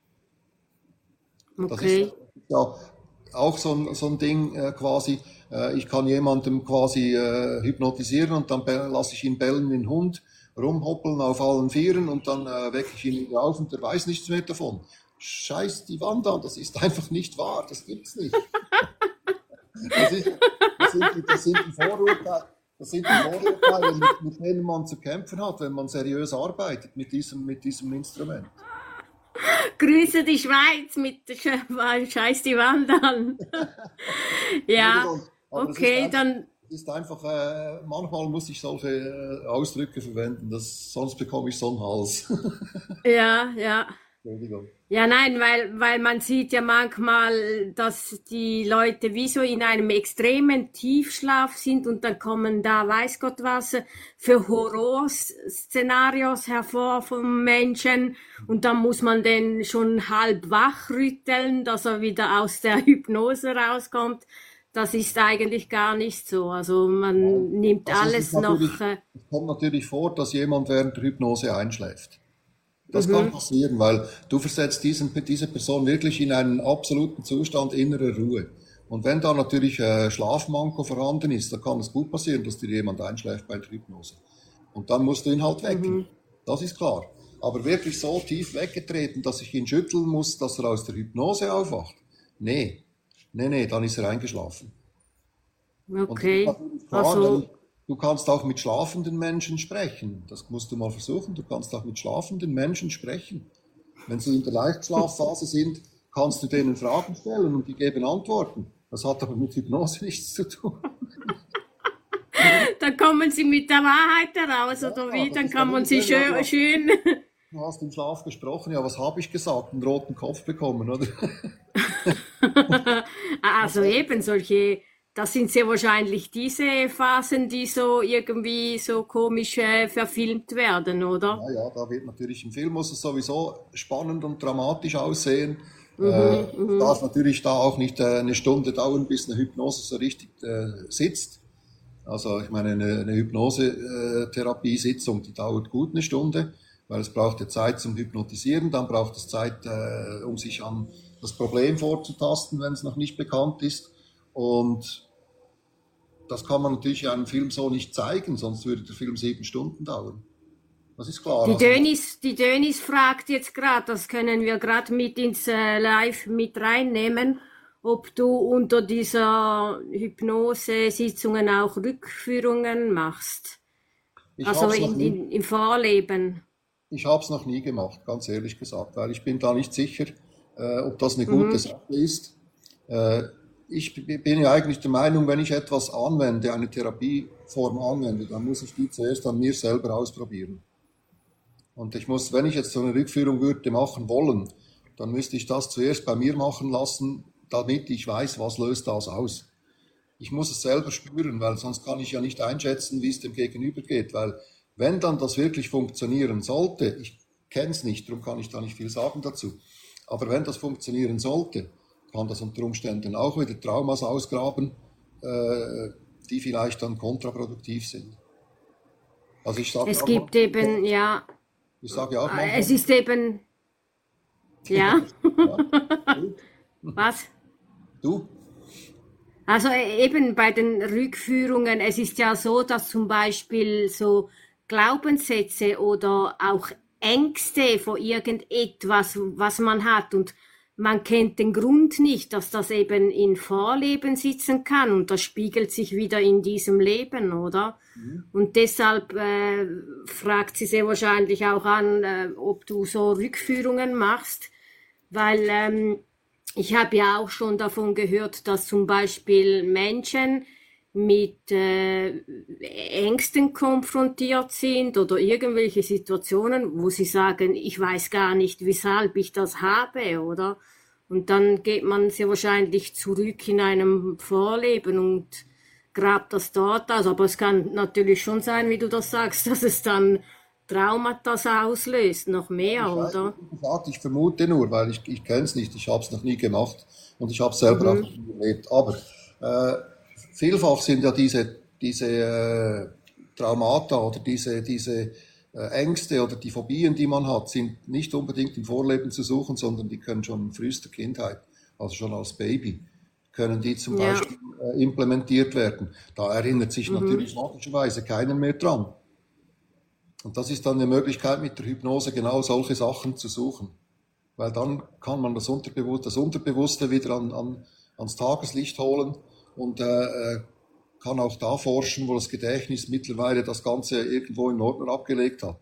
Okay. Das ist ja auch so ein Ding quasi, ich kann jemandem quasi hypnotisieren und dann lasse ich ihn bellen wie ein Hund, rumhoppeln auf allen Vieren und dann wecke ich ihn wieder auf und der weiß nichts mehr davon. Scheiß die Wand an, das ist einfach nicht wahr, das gibt's nicht. Das sind die Vorurteile, mit denen man zu kämpfen hat, wenn man seriös arbeitet mit diesem Instrument. Grüße die Schweiz mit Scheiß die Wand an. Ja, okay, dann. Es ist einfach, manchmal muss ich solche Ausdrücke verwenden, sonst bekomme ich so einen Hals. Ja. Entschuldigung. Ja, nein, weil man sieht ja manchmal, dass die Leute wie so in einem extremen Tiefschlaf sind und dann kommen da, weiß Gott was, für Horrorszenarios hervor vom Menschen und dann muss man den schon halb wach rütteln, dass er wieder aus der Hypnose rauskommt. Das ist eigentlich gar nicht so. Also man nimmt alles noch. Es kommt natürlich vor, dass jemand während der Hypnose einschläft. Das kann passieren, weil du versetzt diese Person wirklich in einen absoluten Zustand innerer Ruhe. Und wenn da natürlich Schlafmanko vorhanden ist, dann kann es gut passieren, dass dir jemand einschläft bei der Hypnose. Und dann musst du ihn halt wecken. Das ist klar. Aber wirklich so tief weggetreten, dass ich ihn schütteln muss, dass er aus der Hypnose aufwacht? Nee, dann ist er eingeschlafen. Okay. Und klar, du kannst auch mit schlafenden Menschen sprechen. Das musst du mal versuchen. Du kannst auch mit schlafenden Menschen sprechen. Wenn sie in der Leichtschlafphase sind, kannst du denen Fragen stellen und die geben Antworten. Das hat aber mit Hypnose nichts zu tun. Dann kommen sie mit der Wahrheit heraus, oder wie? Dann kann man sie schön... Du hast im Schlaf gesprochen, ja, was habe ich gesagt? Einen roten Kopf bekommen, oder? Also eben solche... Das sind sehr wahrscheinlich diese Phasen, die so irgendwie so komisch verfilmt werden, oder? Ja, da wird natürlich im Film muss es sowieso spannend und dramatisch aussehen. Darf natürlich da auch nicht eine Stunde dauern, bis eine Hypnose so richtig sitzt. Also ich meine, eine Hypnose-Therapiesitzung, die dauert gut eine Stunde. weil es braucht ja Zeit zum Hypnotisieren, dann braucht es Zeit, um sich an das Problem vorzutasten, wenn es noch nicht bekannt ist. Und das kann man natürlich in einem Film so nicht zeigen, sonst würde der Film 7 Stunden dauern. Das ist klar. Die Dönis fragt jetzt gerade, das können wir gerade mit ins Live mit reinnehmen, ob du unter dieser Hypnose-Sitzungen auch Rückführungen machst. Also im Vorleben. Ich habe es noch nie gemacht, ganz ehrlich gesagt, weil ich bin da nicht sicher, ob das eine gute Sache ist. Ich bin ja eigentlich der Meinung, wenn ich etwas anwende, eine Therapieform anwende, dann muss ich die zuerst an mir selber ausprobieren. Und ich muss, wenn ich jetzt so eine Rückführung würde machen wollen, dann müsste ich das zuerst bei mir machen lassen, damit ich weiß, was löst das aus. Ich muss es selber spüren, weil sonst kann ich ja nicht einschätzen, wie es dem Gegenüber geht. Weil wenn dann das wirklich funktionieren sollte, ich kenne es nicht, darum kann ich da nicht viel sagen dazu, aber wenn das funktionieren sollte, kann das unter Umständen auch wieder Traumas ausgraben, die vielleicht dann kontraproduktiv sind. Also ich sage es gibt eben, ja, ich sage auch manchmal, es ist eben, ja, ja. was? Du? Also eben bei den Rückführungen, es ist ja so, dass zum Beispiel so Glaubenssätze oder auch Ängste vor irgendetwas, was man hat und man kennt den Grund nicht, dass das eben in Vorleben sitzen kann und das spiegelt sich wieder in diesem Leben, oder? Und deshalb fragt sie sehr wahrscheinlich auch an, ob du so Rückführungen machst, weil ich habe ja auch schon davon gehört, dass zum Beispiel Menschen mit Ängsten konfrontiert sind oder irgendwelche Situationen, wo sie sagen, ich weiß gar nicht, weshalb ich das habe, oder? Und dann geht man sehr wahrscheinlich zurück in einem Vorleben und grabt das dort aus. Aber es kann natürlich schon sein, wie du das sagst, dass es dann Traumata auslöst, noch mehr, oder? Wie gesagt, ich vermute nur, weil ich kenne es nicht, ich habe es noch nie gemacht und ich habe es selber auch nicht erlebt. Aber vielfach sind ja diese Traumata oder diese Ängste oder die Phobien, die man hat, sind nicht unbedingt im Vorleben zu suchen, sondern die können schon in frühester Kindheit, also schon als Baby, können die zum Beispiel implementiert werden. Da erinnert sich natürlich logischerweise keiner mehr dran. Und das ist dann eine Möglichkeit, mit der Hypnose genau solche Sachen zu suchen. Weil dann kann man das Unterbewusste wieder ans Tageslicht holen und kann auch da forschen, wo das Gedächtnis mittlerweile das Ganze irgendwo in Ordnung abgelegt hat.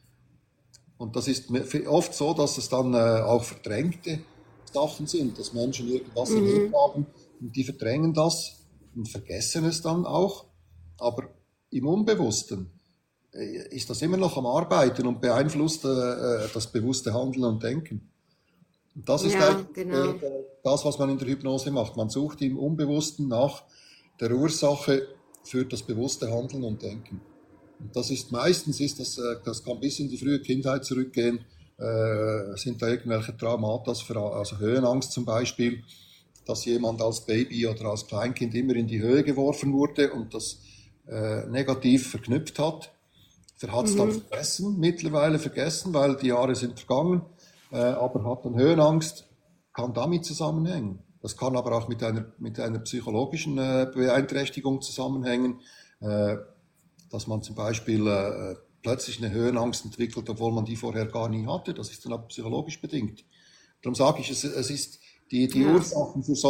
Und das ist oft so, dass es dann auch verdrängte Sachen sind, dass Menschen irgendwas erlebt haben und die verdrängen das und vergessen es dann auch. Aber im Unbewussten ist das immer noch am Arbeiten und beeinflusst das bewusste Handeln und Denken. Und das ist das, was man in der Hypnose macht. Man sucht im Unbewussten nach der Ursache für das bewusste Handeln und Denken. Und das ist meistens, das kann bis in die frühe Kindheit zurückgehen, sind da irgendwelche Traumata, also Höhenangst zum Beispiel, dass jemand als Baby oder als Kleinkind immer in die Höhe geworfen wurde und das negativ verknüpft hat. Der hat es dann mittlerweile vergessen, weil die Jahre sind vergangen, aber hat dann Höhenangst, kann damit zusammenhängen. Das kann aber auch mit einer psychologischen Beeinträchtigung zusammenhängen, dass man zum Beispiel plötzlich eine Höhenangst entwickelt, obwohl man die vorher gar nie hatte. Das ist dann auch psychologisch bedingt. Darum sage ich, es ist die Ursachen für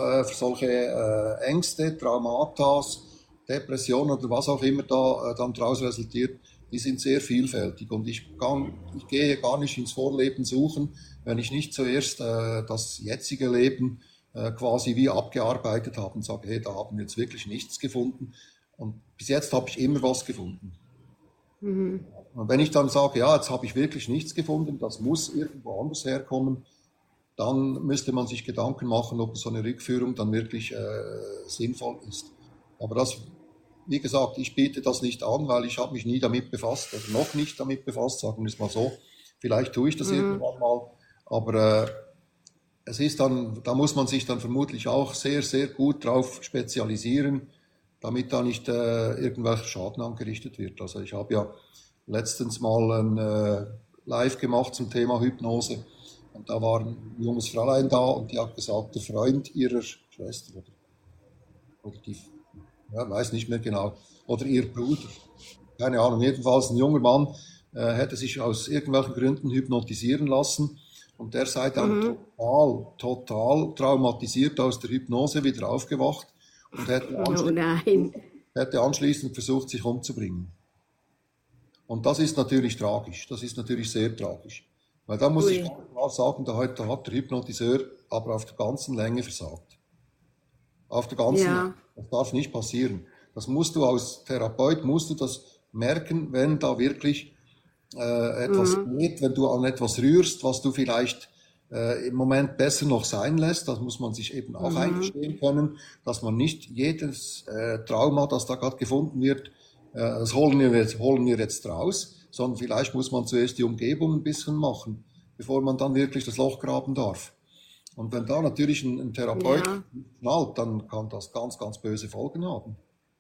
solche Ängste, Traumata, Depressionen oder was auch immer da dann daraus resultiert, die sind sehr vielfältig. Und ich gehe gar nicht ins Vorleben suchen, wenn ich nicht zuerst das jetzige Leben quasi wie abgearbeitet habe und sage, hey, da haben wir jetzt wirklich nichts gefunden. Und bis jetzt habe ich immer was gefunden. Und wenn ich dann sage, ja, jetzt habe ich wirklich nichts gefunden, das muss irgendwo anders herkommen, dann müsste man sich Gedanken machen, ob so eine Rückführung dann wirklich sinnvoll ist. Aber das, wie gesagt, ich biete das nicht an, weil ich habe mich nie damit befasst, oder noch nicht damit befasst, sagen wir es mal so. Vielleicht tue ich das irgendwann mal, aber es ist dann, da muss man sich dann vermutlich auch sehr, sehr gut drauf spezialisieren, damit da nicht irgendwelcher Schaden angerichtet wird. Also ich habe ja letztens mal ein Live gemacht zum Thema Hypnose. Und da war ein junges Fräulein da und die hat gesagt, der Freund ihrer Schwester oder die, ja, weiß nicht mehr genau, oder ihr Bruder, keine Ahnung, jedenfalls ein junger Mann, hätte sich aus irgendwelchen Gründen hypnotisieren lassen und der sei dann total traumatisiert aus der Hypnose wieder aufgewacht und hätte anschließend versucht, sich umzubringen. Und das ist natürlich tragisch, das ist natürlich sehr tragisch. Weil da muss ich ganz klar sagen, da hat der Hypnotiseur aber auf der ganzen Länge versagt. Auf der ganzen Länge. Das darf nicht passieren. Das musst du als Therapeut, musst du das merken, wenn da wirklich etwas geht, wenn du an etwas rührst, was du vielleicht im Moment besser noch sein lässt. Das muss man sich eben auch eingestehen können, dass man nicht jedes Trauma, das da gerade gefunden wird, das holen wir jetzt raus, sondern vielleicht muss man zuerst die Umgebung ein bisschen machen, bevor man dann wirklich das Loch graben darf. Und wenn da natürlich ein Therapeut schnallt, dann kann das ganz, ganz böse Folgen haben.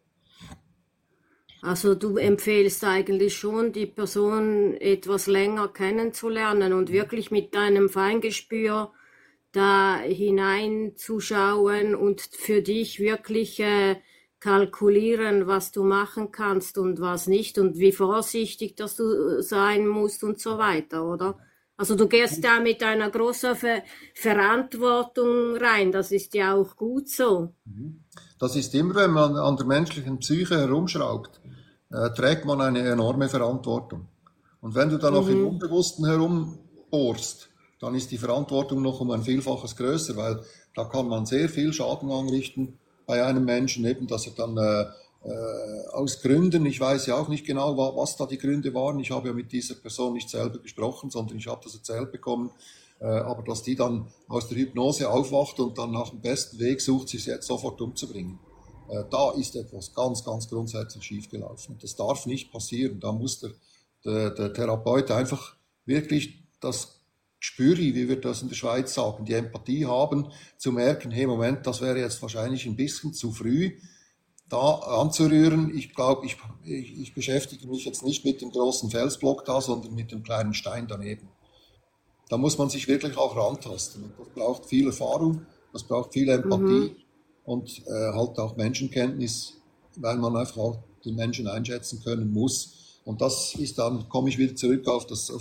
Also du empfehlst eigentlich schon, die Person etwas länger kennenzulernen und wirklich mit deinem Feingespür da hineinzuschauen und für dich wirklich kalkulieren, was du machen kannst und was nicht und wie vorsichtig dass du sein musst und so weiter, oder? Also du gehst da mit einer großen Verantwortung rein, das ist ja auch gut so. Das ist immer, wenn man an der menschlichen Psyche herumschraubt, trägt man eine enorme Verantwortung. Und wenn du dann noch im Unbewussten herumbohrst, dann ist die Verantwortung noch um ein Vielfaches größer, weil da kann man sehr viel Schaden anrichten bei einem Menschen, eben, dass er dann aus Gründen, ich weiß ja auch nicht genau, was da die Gründe waren, ich habe ja mit dieser Person nicht selber gesprochen, sondern ich habe das erzählt bekommen, aber dass die dann aus der Hypnose aufwacht und dann nach dem besten Weg sucht, sich jetzt sofort umzubringen. Da ist etwas ganz, ganz grundsätzlich schiefgelaufen. Das darf nicht passieren. Da muss der Therapeut einfach wirklich das Gespüri, wie wir das in der Schweiz sagen, die Empathie haben, zu merken, hey, Moment, das wäre jetzt wahrscheinlich ein bisschen zu früh, da anzurühren. Ich glaube, ich beschäftige mich jetzt nicht mit dem großen Felsblock da, sondern mit dem kleinen Stein daneben. Da muss man sich wirklich auch rantasten. Und das braucht viel Erfahrung, das braucht viel Empathie und halt auch Menschenkenntnis, weil man einfach auch den Menschen einschätzen können muss. Und das ist dann, komme ich wieder zurück auf das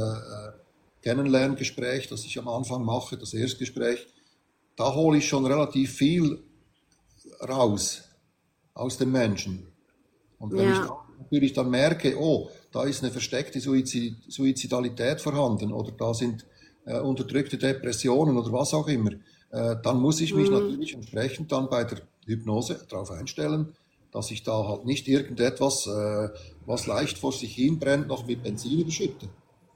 Kennenlerngespräch, das ich am Anfang mache, das Erstgespräch. Da hole ich schon relativ viel raus aus dem Menschen. Und wenn ich natürlich dann merke, oh, da ist eine versteckte Suizidalität vorhanden oder da sind unterdrückte Depressionen oder was auch immer, dann muss ich mich natürlich entsprechend dann bei der Hypnose darauf einstellen, dass ich da halt nicht irgendetwas, was leicht vor sich hin brennt, noch mit Benzin überschütte.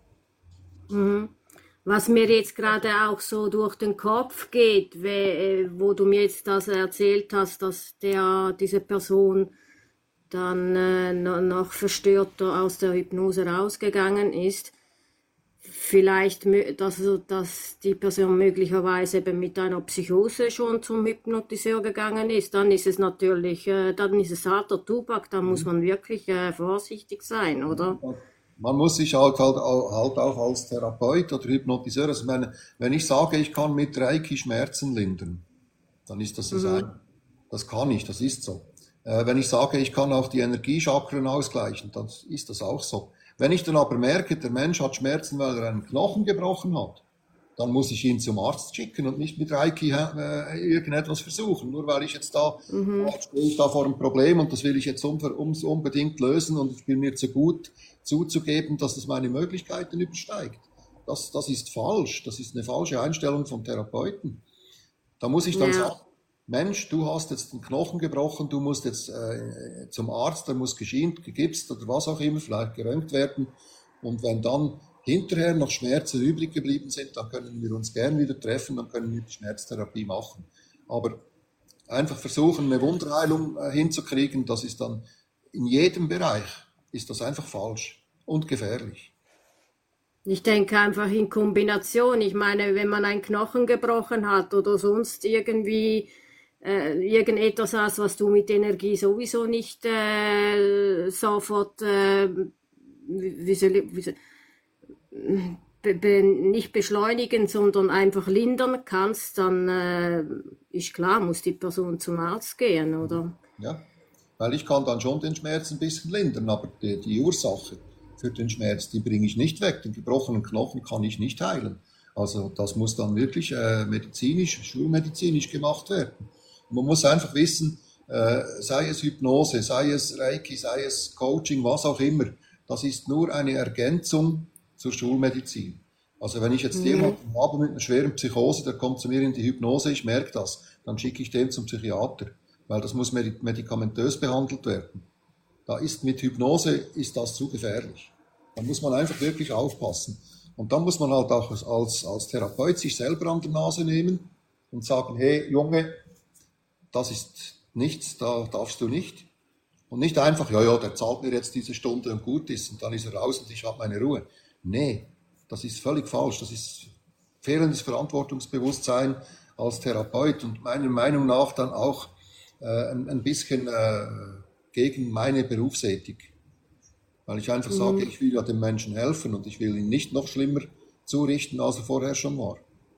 Was mir jetzt gerade auch so durch den Kopf geht, wo du mir jetzt das erzählt hast, dass diese Person dann noch verstörter aus der Hypnose rausgegangen ist, vielleicht, dass die Person möglicherweise eben mit einer Psychose schon zum Hypnotiseur gegangen ist, dann ist es natürlich, dann ist es harter Tobak, da muss man wirklich vorsichtig sein, oder? Man muss sich halt auch als Therapeut oder Hypnotiseur, also wenn ich sage, ich kann mit Reiki Schmerzen lindern, dann ist das das eine. Das kann ich, das ist so. Wenn ich sage, ich kann auch die Energiechakren ausgleichen, dann ist das auch so. Wenn ich dann aber merke, der Mensch hat Schmerzen, weil er einen Knochen gebrochen hat, dann muss ich ihn zum Arzt schicken und nicht mit Reiki irgendetwas versuchen. Nur weil ich jetzt stehe ich da vor einem Problem und das will ich jetzt unbedingt lösen und ich bin mir zu gut zuzugeben, dass es meine Möglichkeiten übersteigt. Das ist falsch. Das ist eine falsche Einstellung von Therapeuten. Da muss ich dann sagen, Mensch, du hast jetzt den Knochen gebrochen, du musst jetzt zum Arzt, der muss gegipst oder was auch immer, vielleicht geröntgt werden. Und wenn dann hinterher noch Schmerzen übrig geblieben sind, dann können wir uns gern wieder treffen, dann können wir die Schmerztherapie machen. Aber einfach versuchen, eine Wunderheilung hinzukriegen, das ist dann in jedem Bereich, ist das einfach falsch und gefährlich. Ich denke einfach in Kombination. Ich meine, wenn man einen Knochen gebrochen hat oder sonst irgendwie irgendetwas hast, was du mit Energie sowieso nicht sofort nicht beschleunigen, sondern einfach lindern kannst, dann ist klar, muss die Person zum Arzt gehen, oder? Ja, weil ich kann dann schon den Schmerz ein bisschen lindern, aber die Ursache für den Schmerz, die bringe ich nicht weg. Den gebrochenen Knochen kann ich nicht heilen. Also das muss dann wirklich schulmedizinisch gemacht werden. Und man muss einfach wissen, sei es Hypnose, sei es Reiki, sei es Coaching, was auch immer, das ist nur eine Ergänzung zur Schulmedizin. Also wenn ich jetzt jemanden habe mit einer schweren Psychose, der kommt zu mir in die Hypnose, ich merke das, dann schicke ich den zum Psychiater, weil das muss medikamentös behandelt werden. Da ist mit Hypnose ist das zu gefährlich. Da muss man einfach wirklich aufpassen. Und dann muss man halt auch als Therapeut sich selber an der Nase nehmen und sagen, hey Junge, das ist nichts, da darfst du nicht. Und nicht einfach, ja, der zahlt mir jetzt diese Stunde und gut ist und dann ist er raus und ich habe meine Ruhe. Nee, das ist völlig falsch. Das ist fehlendes Verantwortungsbewusstsein als Therapeut und meiner Meinung nach dann auch ein bisschen gegen meine Berufsethik. Weil ich einfach sage, ich will ja dem Menschen helfen und ich will ihn nicht noch schlimmer zurichten, als er vorher schon war.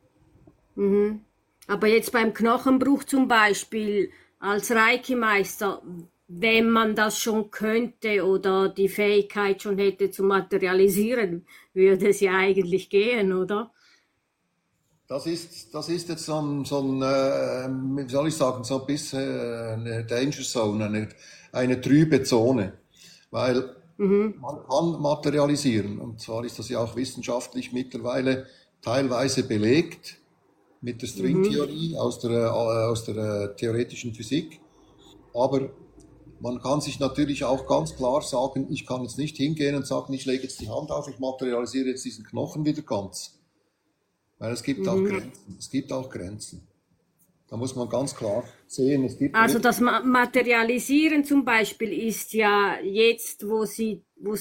Aber jetzt beim Knochenbruch zum Beispiel als Reiki-Meister, wenn man das schon könnte oder die Fähigkeit schon hätte zu materialisieren, würde es ja eigentlich gehen, oder? Das ist jetzt so ein wie soll ich sagen, so ein bisschen eine Danger Zone, eine trübe Zone. Weil man kann materialisieren. Und zwar ist das ja auch wissenschaftlich mittlerweile teilweise belegt mit der Stringtheorie aus der theoretischen Physik. Aber man kann sich natürlich auch ganz klar sagen, ich kann jetzt nicht hingehen und sagen, ich lege jetzt die Hand auf, ich materialisiere jetzt diesen Knochen wieder ganz. Weil es gibt auch Grenzen. Es gibt auch Grenzen. Da muss man ganz klar sehen, es gibt... Also das Materialisieren zum Beispiel ist ja jetzt, wo sich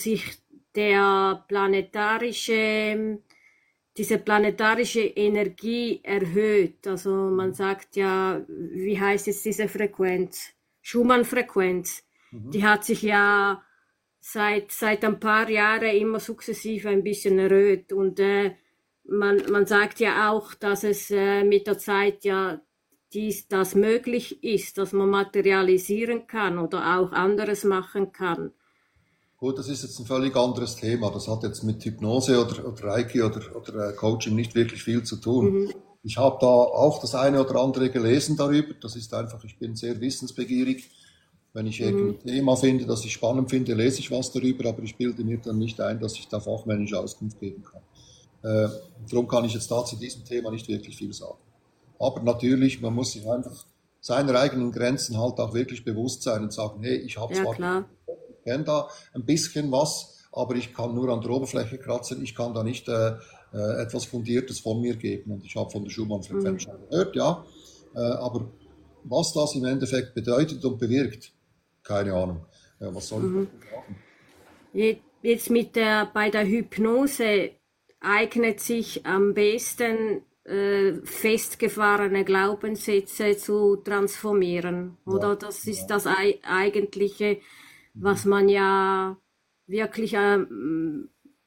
diese planetarische Energie erhöht. Also man sagt ja, wie heißt jetzt diese Frequenz? Schumann-Frequenz. Die hat sich ja seit ein paar Jahren immer sukzessive ein bisschen erhöht. Und man sagt ja auch, dass es mit der Zeit ja das möglich ist, dass man materialisieren kann oder auch anderes machen kann. Gut, das ist jetzt ein völlig anderes Thema. Das hat jetzt mit Hypnose oder Reiki oder Coaching nicht wirklich viel zu tun. Ich habe da auch das eine oder andere gelesen darüber. Das ist einfach, ich bin sehr wissensbegierig. Wenn ich irgendein Thema finde, das ich spannend finde, lese ich was darüber, aber ich bilde mir dann nicht ein, dass ich da fachmännische Auskunft geben kann. Darum kann ich jetzt da zu diesem Thema nicht wirklich viel sagen. Aber natürlich, man muss sich einfach seiner eigenen Grenzen halt auch wirklich bewusst sein und sagen, hey, ich habe zwar, ich kenne da ein bisschen was, aber ich kann nur an der Oberfläche kratzen, ich kann da nicht etwas Fundiertes von mir geben. Und ich habe von der Schumann-Frequenz schon gehört, ja, aber was das im Endeffekt bedeutet und bewirkt, keine Ahnung. Was soll ich sagen? Jetzt bei der Hypnose eignet sich am besten festgefahrene Glaubenssätze zu transformieren, oder? Das ist das Eigentliche, was man ja wirklich am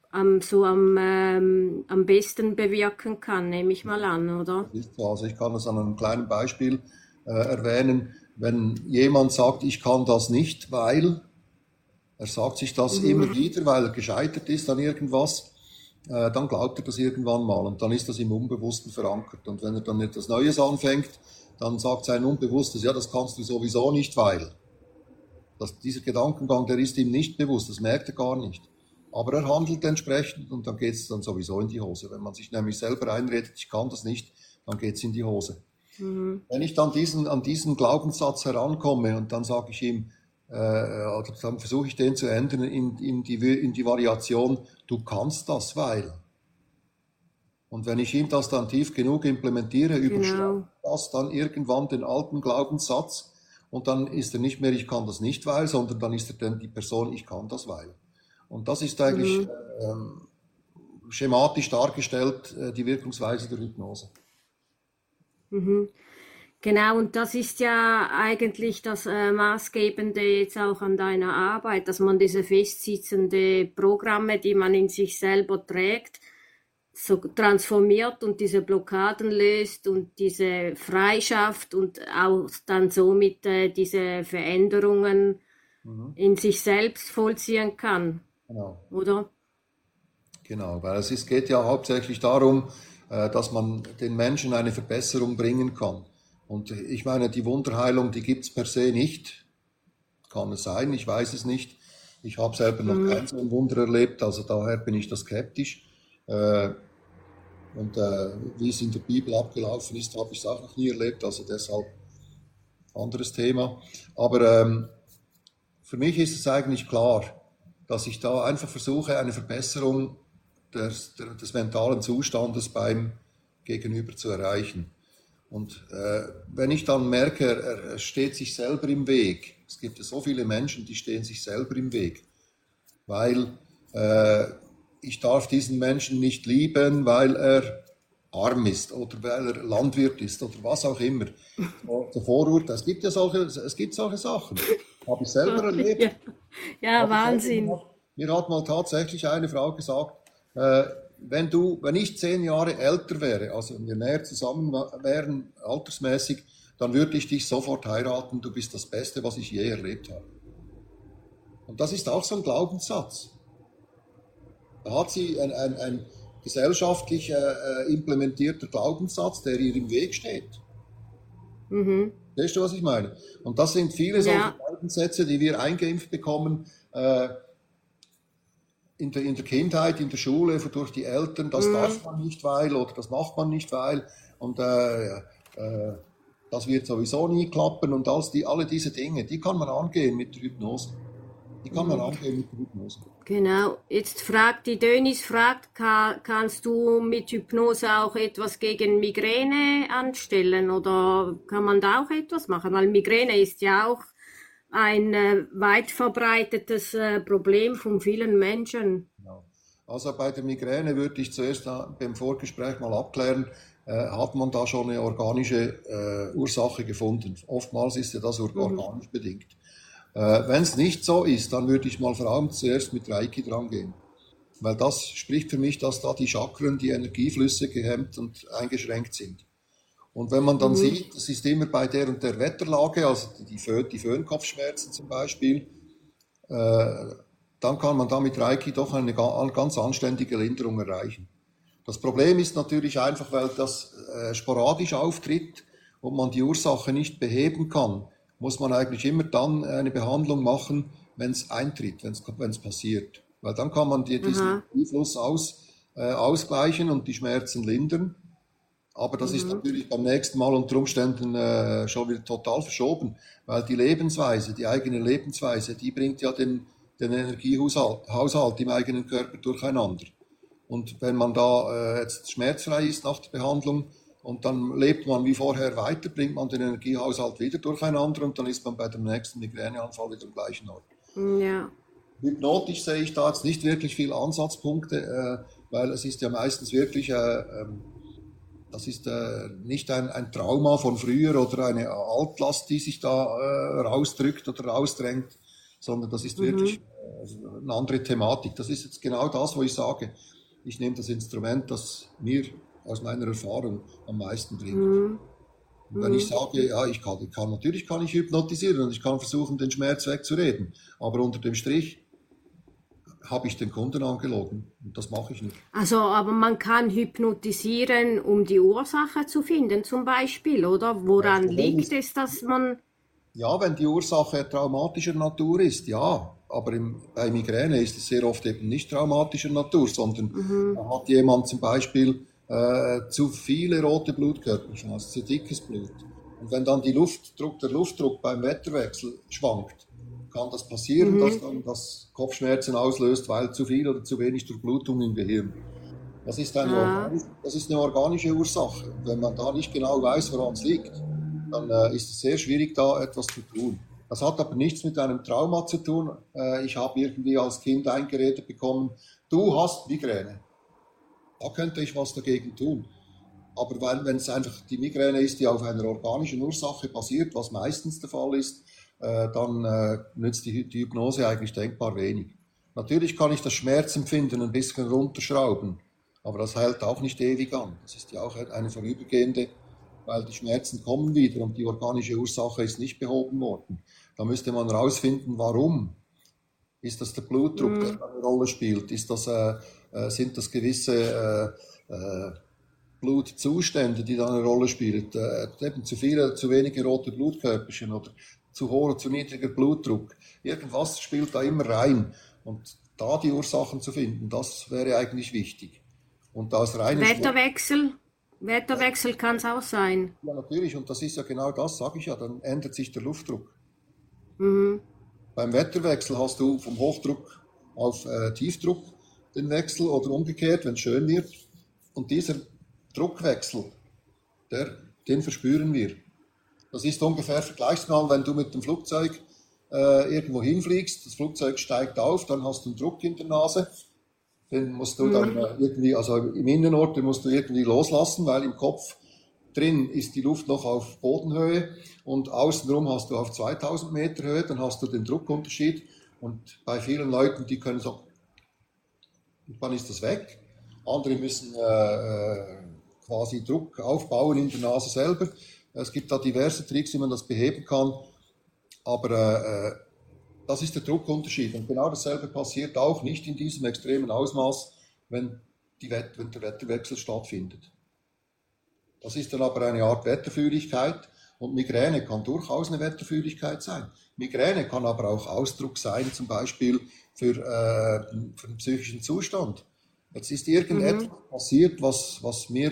besten bewirken kann, nehme ich mal an, oder? Das ist so. Also ich kann das an einem kleinen Beispiel erwähnen. Wenn jemand sagt, ich kann das nicht, weil er sagt sich das immer wieder, weil er gescheitert ist an irgendwas, dann glaubt er das irgendwann mal und dann ist das im Unbewussten verankert. Und wenn er dann etwas Neues anfängt, dann sagt sein Unbewusstes, ja, das kannst du sowieso nicht, weil. Dieser Gedankengang, der ist ihm nicht bewusst, das merkt er gar nicht. Aber er handelt entsprechend und dann geht es dann sowieso in die Hose. Wenn man sich nämlich selber einredet, ich kann das nicht, dann geht es in die Hose. Wenn ich dann an diesen Glaubenssatz herankomme und dann sage ich ihm, oder dann versuche ich den zu ändern in die Variation, du kannst das, weil. Und wenn ich ihm das dann tief genug implementiere, überschreibt das dann irgendwann den alten Glaubenssatz und dann ist er nicht mehr, ich kann das nicht, weil, sondern dann ist er dann die Person, ich kann das, weil. Und das ist eigentlich schematisch dargestellt die Wirkungsweise der Hypnose. Genau, und das ist ja eigentlich das Maßgebende jetzt auch an deiner Arbeit, dass man diese festsitzende Programme, die man in sich selber trägt, so transformiert und diese Blockaden löst und diese freischafft und auch dann somit diese Veränderungen Mhm. in sich selbst vollziehen kann, Genau. oder? Genau, weil geht ja hauptsächlich darum, dass man den Menschen eine Verbesserung bringen kann. Und ich meine, die Wunderheilung, die gibt es per se nicht. Kann es sein, ich weiß es nicht. Ich habe selber noch Mhm. kein so ein Wunder erlebt, also daher bin ich da skeptisch. Äh, wie es in der Bibel abgelaufen ist, habe ich es auch noch nie erlebt, also deshalb anderes Thema. Aber für mich ist es eigentlich klar, dass ich da einfach versuche, eine Verbesserung des mentalen Zustandes beim Gegenüber zu erreichen. Und wenn ich dann merke, er steht sich selber im Weg, es gibt ja so viele Menschen, die stehen sich selber im Weg, weil ich darf diesen Menschen nicht lieben, weil er arm ist oder weil er Landwirt ist oder was auch immer. Der Vorurteil, es gibt solche Sachen. Habe ich selber Ja, erlebt. ja, Habe ich selber Wahnsinn. gemacht. Mir hat mal tatsächlich eine Frau gesagt, äh, wenn ich 10 Jahre älter wäre, also wir näher zusammen wären, altersmäßig, dann würde ich dich sofort heiraten, du bist das Beste, was ich je erlebt habe. Und das ist auch so ein Glaubenssatz. Da hat sie ein gesellschaftlich implementierter Glaubenssatz, der ihr im Weg steht. Mhm. Verstehst du, was ich meine? Und das sind viele solche Ja. Glaubenssätze, die wir eingeimpft bekommen, in der Kindheit, in der Schule, durch die Eltern, das darf Mhm. man nicht, weil, oder das macht man nicht, weil, und das wird sowieso nie klappen und alle diese Dinge, die kann man angehen mit der Hypnose. Die kann man Mhm. angehen mit der Hypnose. Genau. Jetzt fragt die Dönis, kannst du mit Hypnose auch etwas gegen Migräne anstellen oder kann man da auch etwas machen? Weil Migräne ist ja auch ein weit verbreitetes Problem von vielen Menschen. Genau. Also bei der Migräne würde ich zuerst beim Vorgespräch mal abklären, hat man da schon eine organische Ursache gefunden. Oftmals ist ja das Mhm. organisch bedingt. Wenn es nicht so ist, dann würde ich mal vor allem zuerst mit Reiki dran gehen. Weil das spricht für mich, dass da die Chakren, die Energieflüsse gehemmt und eingeschränkt sind. Und wenn man dann Mhm. sieht, das ist immer bei der und der Wetterlage, also die Föhnkopfschmerzen zum Beispiel, äh, dann kann man da mit Reiki doch eine ganz anständige Linderung erreichen. Das Problem ist natürlich einfach, weil das sporadisch auftritt und man die Ursache nicht beheben kann, muss man eigentlich immer dann eine Behandlung machen, wenn es eintritt, wenn es passiert. Weil dann kann man diesen Aha. Einfluss ausgleichen und die Schmerzen lindern. Aber das ist Mhm. natürlich beim nächsten Mal unter Umständen schon wieder total verschoben, weil die eigene Lebensweise, die bringt ja den Energiehaushalt im eigenen Körper durcheinander. Und wenn man da jetzt schmerzfrei ist nach der Behandlung und dann lebt man wie vorher weiter, bringt man den Energiehaushalt wieder durcheinander und dann ist man bei dem nächsten Migräneanfall wieder am gleichen Ort. Ja. Hypnotisch sehe ich da jetzt nicht wirklich viele Ansatzpunkte, weil es ist ja meistens wirklich, das ist nicht ein Trauma von früher oder eine Altlast, die sich da rausdrückt oder rausdrängt, sondern das ist wirklich Mhm. eine andere Thematik. Das ist jetzt genau das, wo ich sage, ich nehme das Instrument, das mir aus meiner Erfahrung am meisten bringt. Mhm. Und wenn ich Mhm. sage, ja, natürlich kann ich hypnotisieren und ich kann versuchen, den Schmerz wegzureden, aber unter dem Strich habe ich den Kunden angelogen und das mache ich nicht. Also, aber man kann hypnotisieren, um die Ursache zu finden, zum Beispiel, oder? Das Woran Problem liegt ist, es, dass man... ja, wenn die Ursache traumatischer Natur ist, ja. Aber bei Migräne ist es sehr oft eben nicht traumatischer Natur, sondern Mhm. da hat jemand zum Beispiel zu viele rote Blutkörperchen, also zu dickes Blut. Und wenn dann der Luftdruck beim Wetterwechsel schwankt, kann das passieren, dass Mhm. dann das Kopfschmerzen auslöst, weil zu viel oder zu wenig Durchblutung im Gehirn. Ah. Das ist eine organische Ursache. Und wenn man da nicht genau weiß, woran es liegt, dann ist es sehr schwierig, da etwas zu tun. Das hat aber nichts mit einem Trauma zu tun. Ich habe irgendwie als Kind eingeredet bekommen, du hast Migräne. Da könnte ich was dagegen tun. Aber wenn es einfach die Migräne ist, die auf einer organischen Ursache basiert, was meistens der Fall ist, dann nützt die Hypnose eigentlich denkbar wenig. Natürlich kann ich das Schmerzempfinden ein bisschen runterschrauben, aber das hält auch nicht ewig an. Das ist ja auch eine vorübergehende, weil die Schmerzen kommen wieder und die organische Ursache ist nicht behoben worden. Da müsste man herausfinden, warum. Ist das der Blutdruck, der eine Rolle spielt? Sind das gewisse Blutzustände, die da eine Rolle spielen? Eben zu viele, zu wenige rote Blutkörperchen oder zu hoher, zu niedriger Blutdruck. Irgendwas spielt da immer rein. Und da die Ursachen zu finden, das wäre eigentlich wichtig. Und das reine Wetterwechsel kann es auch sein. Ja, natürlich. Und das ist ja genau das, sage ich ja. Dann ändert sich der Luftdruck. Mhm. Beim Wetterwechsel hast du vom Hochdruck auf Tiefdruck den Wechsel oder umgekehrt, wenn es schön wird. Und dieser Druckwechsel, den verspüren wir. Das ist ungefähr vergleichsweise, wenn du mit dem Flugzeug irgendwo hinfliegst, das Flugzeug steigt auf, dann hast du einen Druck in der Nase, den musst du dann irgendwie, also im Innenort, den musst du irgendwie loslassen, weil im Kopf drin ist die Luft noch auf Bodenhöhe und außenrum hast du auf 2000 Meter Höhe, dann hast du den Druckunterschied und bei vielen Leuten, die können so, dann ist das weg. Andere müssen quasi Druck aufbauen in der Nase selber. Es gibt da diverse Tricks, wie man das beheben kann, aber das ist der Druckunterschied. Und genau dasselbe passiert auch nicht in diesem extremen Ausmaß, wenn der Wetterwechsel stattfindet. Das ist dann aber eine Art Wetterfühligkeit und Migräne kann durchaus eine Wetterfühligkeit sein. Migräne kann aber auch Ausdruck sein, zum Beispiel für einen psychischen Zustand. Jetzt ist irgendetwas passiert, was mir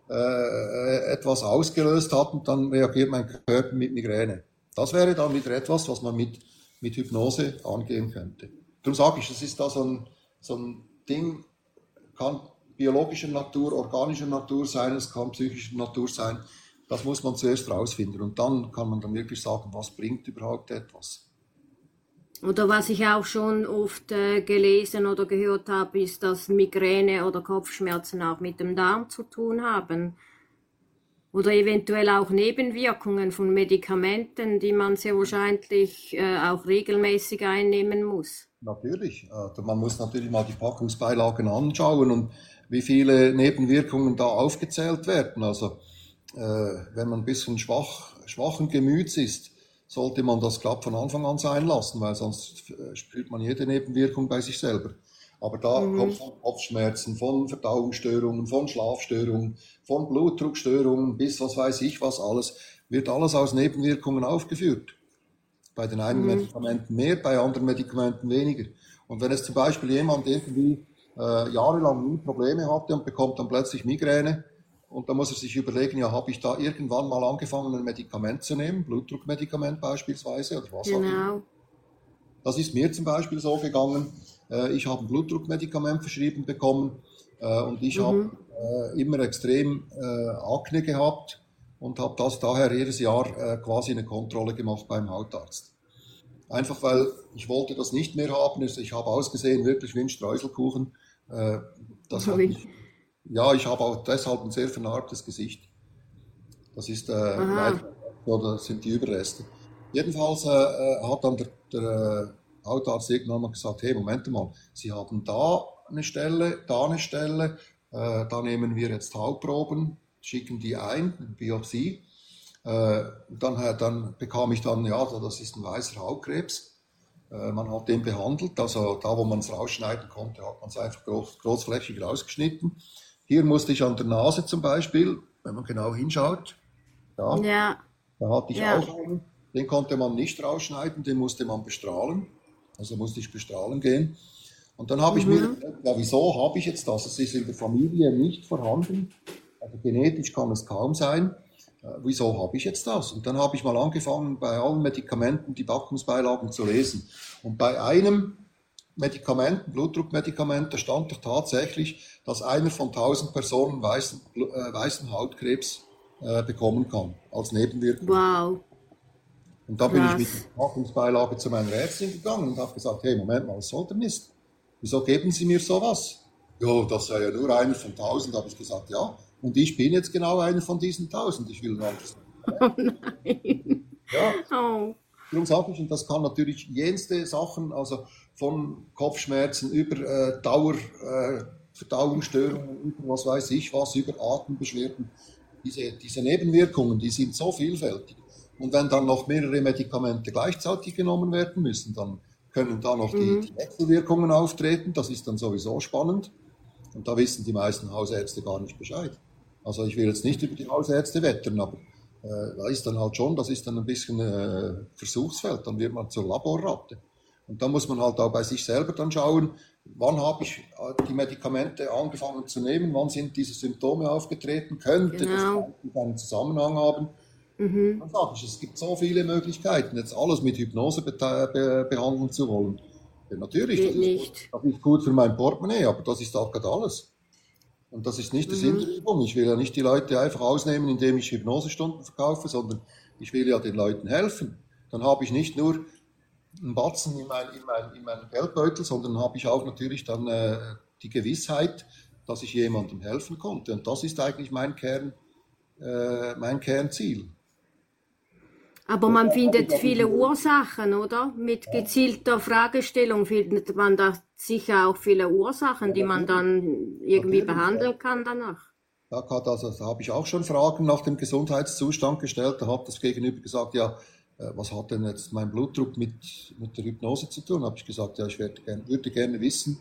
etwas ausgelöst hat und dann reagiert mein Körper mit Migräne. Das wäre dann wieder etwas, was man mit Hypnose angehen könnte. Darum sage ich, es ist da so ein Ding, kann biologischer Natur, organischer Natur sein, es kann psychischer Natur sein. Das muss man zuerst rausfinden und dann kann man dann wirklich sagen, was bringt überhaupt etwas. Oder was ich auch schon oft gelesen oder gehört habe, ist, dass Migräne oder Kopfschmerzen auch mit dem Darm zu tun haben. Oder eventuell auch Nebenwirkungen von Medikamenten, die man sehr wahrscheinlich auch regelmäßig einnehmen muss. Natürlich. Man muss natürlich mal die Packungsbeilagen anschauen und wie viele Nebenwirkungen da aufgezählt werden. Also wenn man ein bisschen schwachen Gemüts ist, sollte man das glatt von Anfang an sein lassen, weil sonst spürt man jede Nebenwirkung bei sich selber. Aber da kommt von Kopfschmerzen, von Verdauungsstörungen, von Schlafstörungen, von Blutdruckstörungen bis was weiß ich was alles, wird alles aus Nebenwirkungen aufgeführt. Bei den einen Medikamenten mehr, bei anderen Medikamenten weniger. Und wenn es zum Beispiel jemand irgendwie jahrelang nie Probleme hatte und bekommt dann plötzlich Migräne, und da muss er sich überlegen, ja, habe ich da irgendwann mal angefangen, ein Medikament zu nehmen, Blutdruckmedikament beispielsweise, oder was auch immer. Das ist mir zum Beispiel so gegangen. Ich habe ein Blutdruckmedikament verschrieben bekommen und ich habe immer extrem Akne gehabt und habe das daher jedes Jahr quasi eine Kontrolle gemacht beim Hautarzt. Einfach weil ich wollte das nicht mehr haben. Ich habe ausgesehen wirklich wie ein Streuselkuchen. Das hat mich, ja, ich habe auch deshalb ein sehr vernarbtes Gesicht. Das ist oder sind die Überreste. Jedenfalls hat dann der Hautarzt irgendwann mal gesagt, hey, Moment mal, Sie haben da eine Stelle, da nehmen wir jetzt Hautproben, schicken die ein, eine Biopsie. Dann bekam ich dann, ja, das ist ein weißer Hautkrebs. Man hat den behandelt, also da, wo man es rausschneiden konnte, hat man es einfach großflächig rausgeschnitten. Hier musste ich an der Nase zum Beispiel, wenn man genau hinschaut, da hatte ich auch einen, den konnte man nicht rausschneiden, den musste man bestrahlen. Also musste ich bestrahlen gehen. Und dann habe ich mir gedacht, ja, wieso habe ich jetzt das? Es ist in der Familie nicht vorhanden. Also genetisch kann es kaum sein. Wieso habe ich jetzt das? Und dann habe ich mal angefangen, bei allen Medikamenten die Packungsbeilagen zu lesen. Und bei einem Medikament, Blutdruckmedikament, da stand doch tatsächlich, dass einer von 1000 Personen weißen Hautkrebs bekommen kann, als Nebenwirkung. Wow. Und da bin ich mit der Packungsbeilage zu meiner Ärztin gegangen und habe gesagt, hey, Moment mal, was soll denn Mist? Wieso geben Sie mir sowas? Ja, das sei ja nur einer von 1000, habe ich gesagt, ja. Und ich bin jetzt genau einer von diesen 1000. Ich will anders. Oh nein. Ja, Oh. darum sage ich, und das kann natürlich jenste Sachen, also von Kopfschmerzen über Verdauungsstörungen, über was weiß ich was, über Atembeschwerden. Diese Nebenwirkungen, die sind so vielfältig. Und wenn dann noch mehrere Medikamente gleichzeitig genommen werden müssen, dann können da noch die Wechselwirkungen auftreten. Das ist dann sowieso spannend. Und da wissen die meisten Hausärzte gar nicht Bescheid. Also ich will jetzt nicht über die Hausärzte wettern, aber da ist dann halt schon, das ist dann ein bisschen Versuchsfeld. Dann wird man zur Laborratte. Und da muss man halt auch bei sich selber dann schauen, wann habe ich die Medikamente angefangen zu nehmen, wann sind diese Symptome aufgetreten, könnte das mit einem Zusammenhang haben. Dann sage ich, es gibt so viele Möglichkeiten, jetzt alles mit Hypnose behandeln zu wollen. Ja, natürlich, das ist gut für mein Portemonnaie, aber das ist auch gerade alles. Und das ist nicht der Sinn der Übung. Ich will ja nicht die Leute einfach ausnehmen, indem ich Hypnosestunden verkaufe, sondern ich will ja den Leuten helfen. Dann habe ich nicht nur einen Batzen in meinem Geldbeutel, sondern habe ich auch natürlich dann die Gewissheit, dass ich jemandem helfen konnte. Und das ist eigentlich mein Kernziel. Aber man findet viele Ursachen, oder? Mit gezielter Fragestellung findet man da sicher auch viele Ursachen, die man dann irgendwie behandeln kann danach. Da habe ich auch schon Fragen nach dem Gesundheitszustand gestellt. Da hat das Gegenüber gesagt, ja, was hat denn jetzt mein Blutdruck mit der Hypnose zu tun? Da habe ich gesagt, ja, ich würde gerne wissen,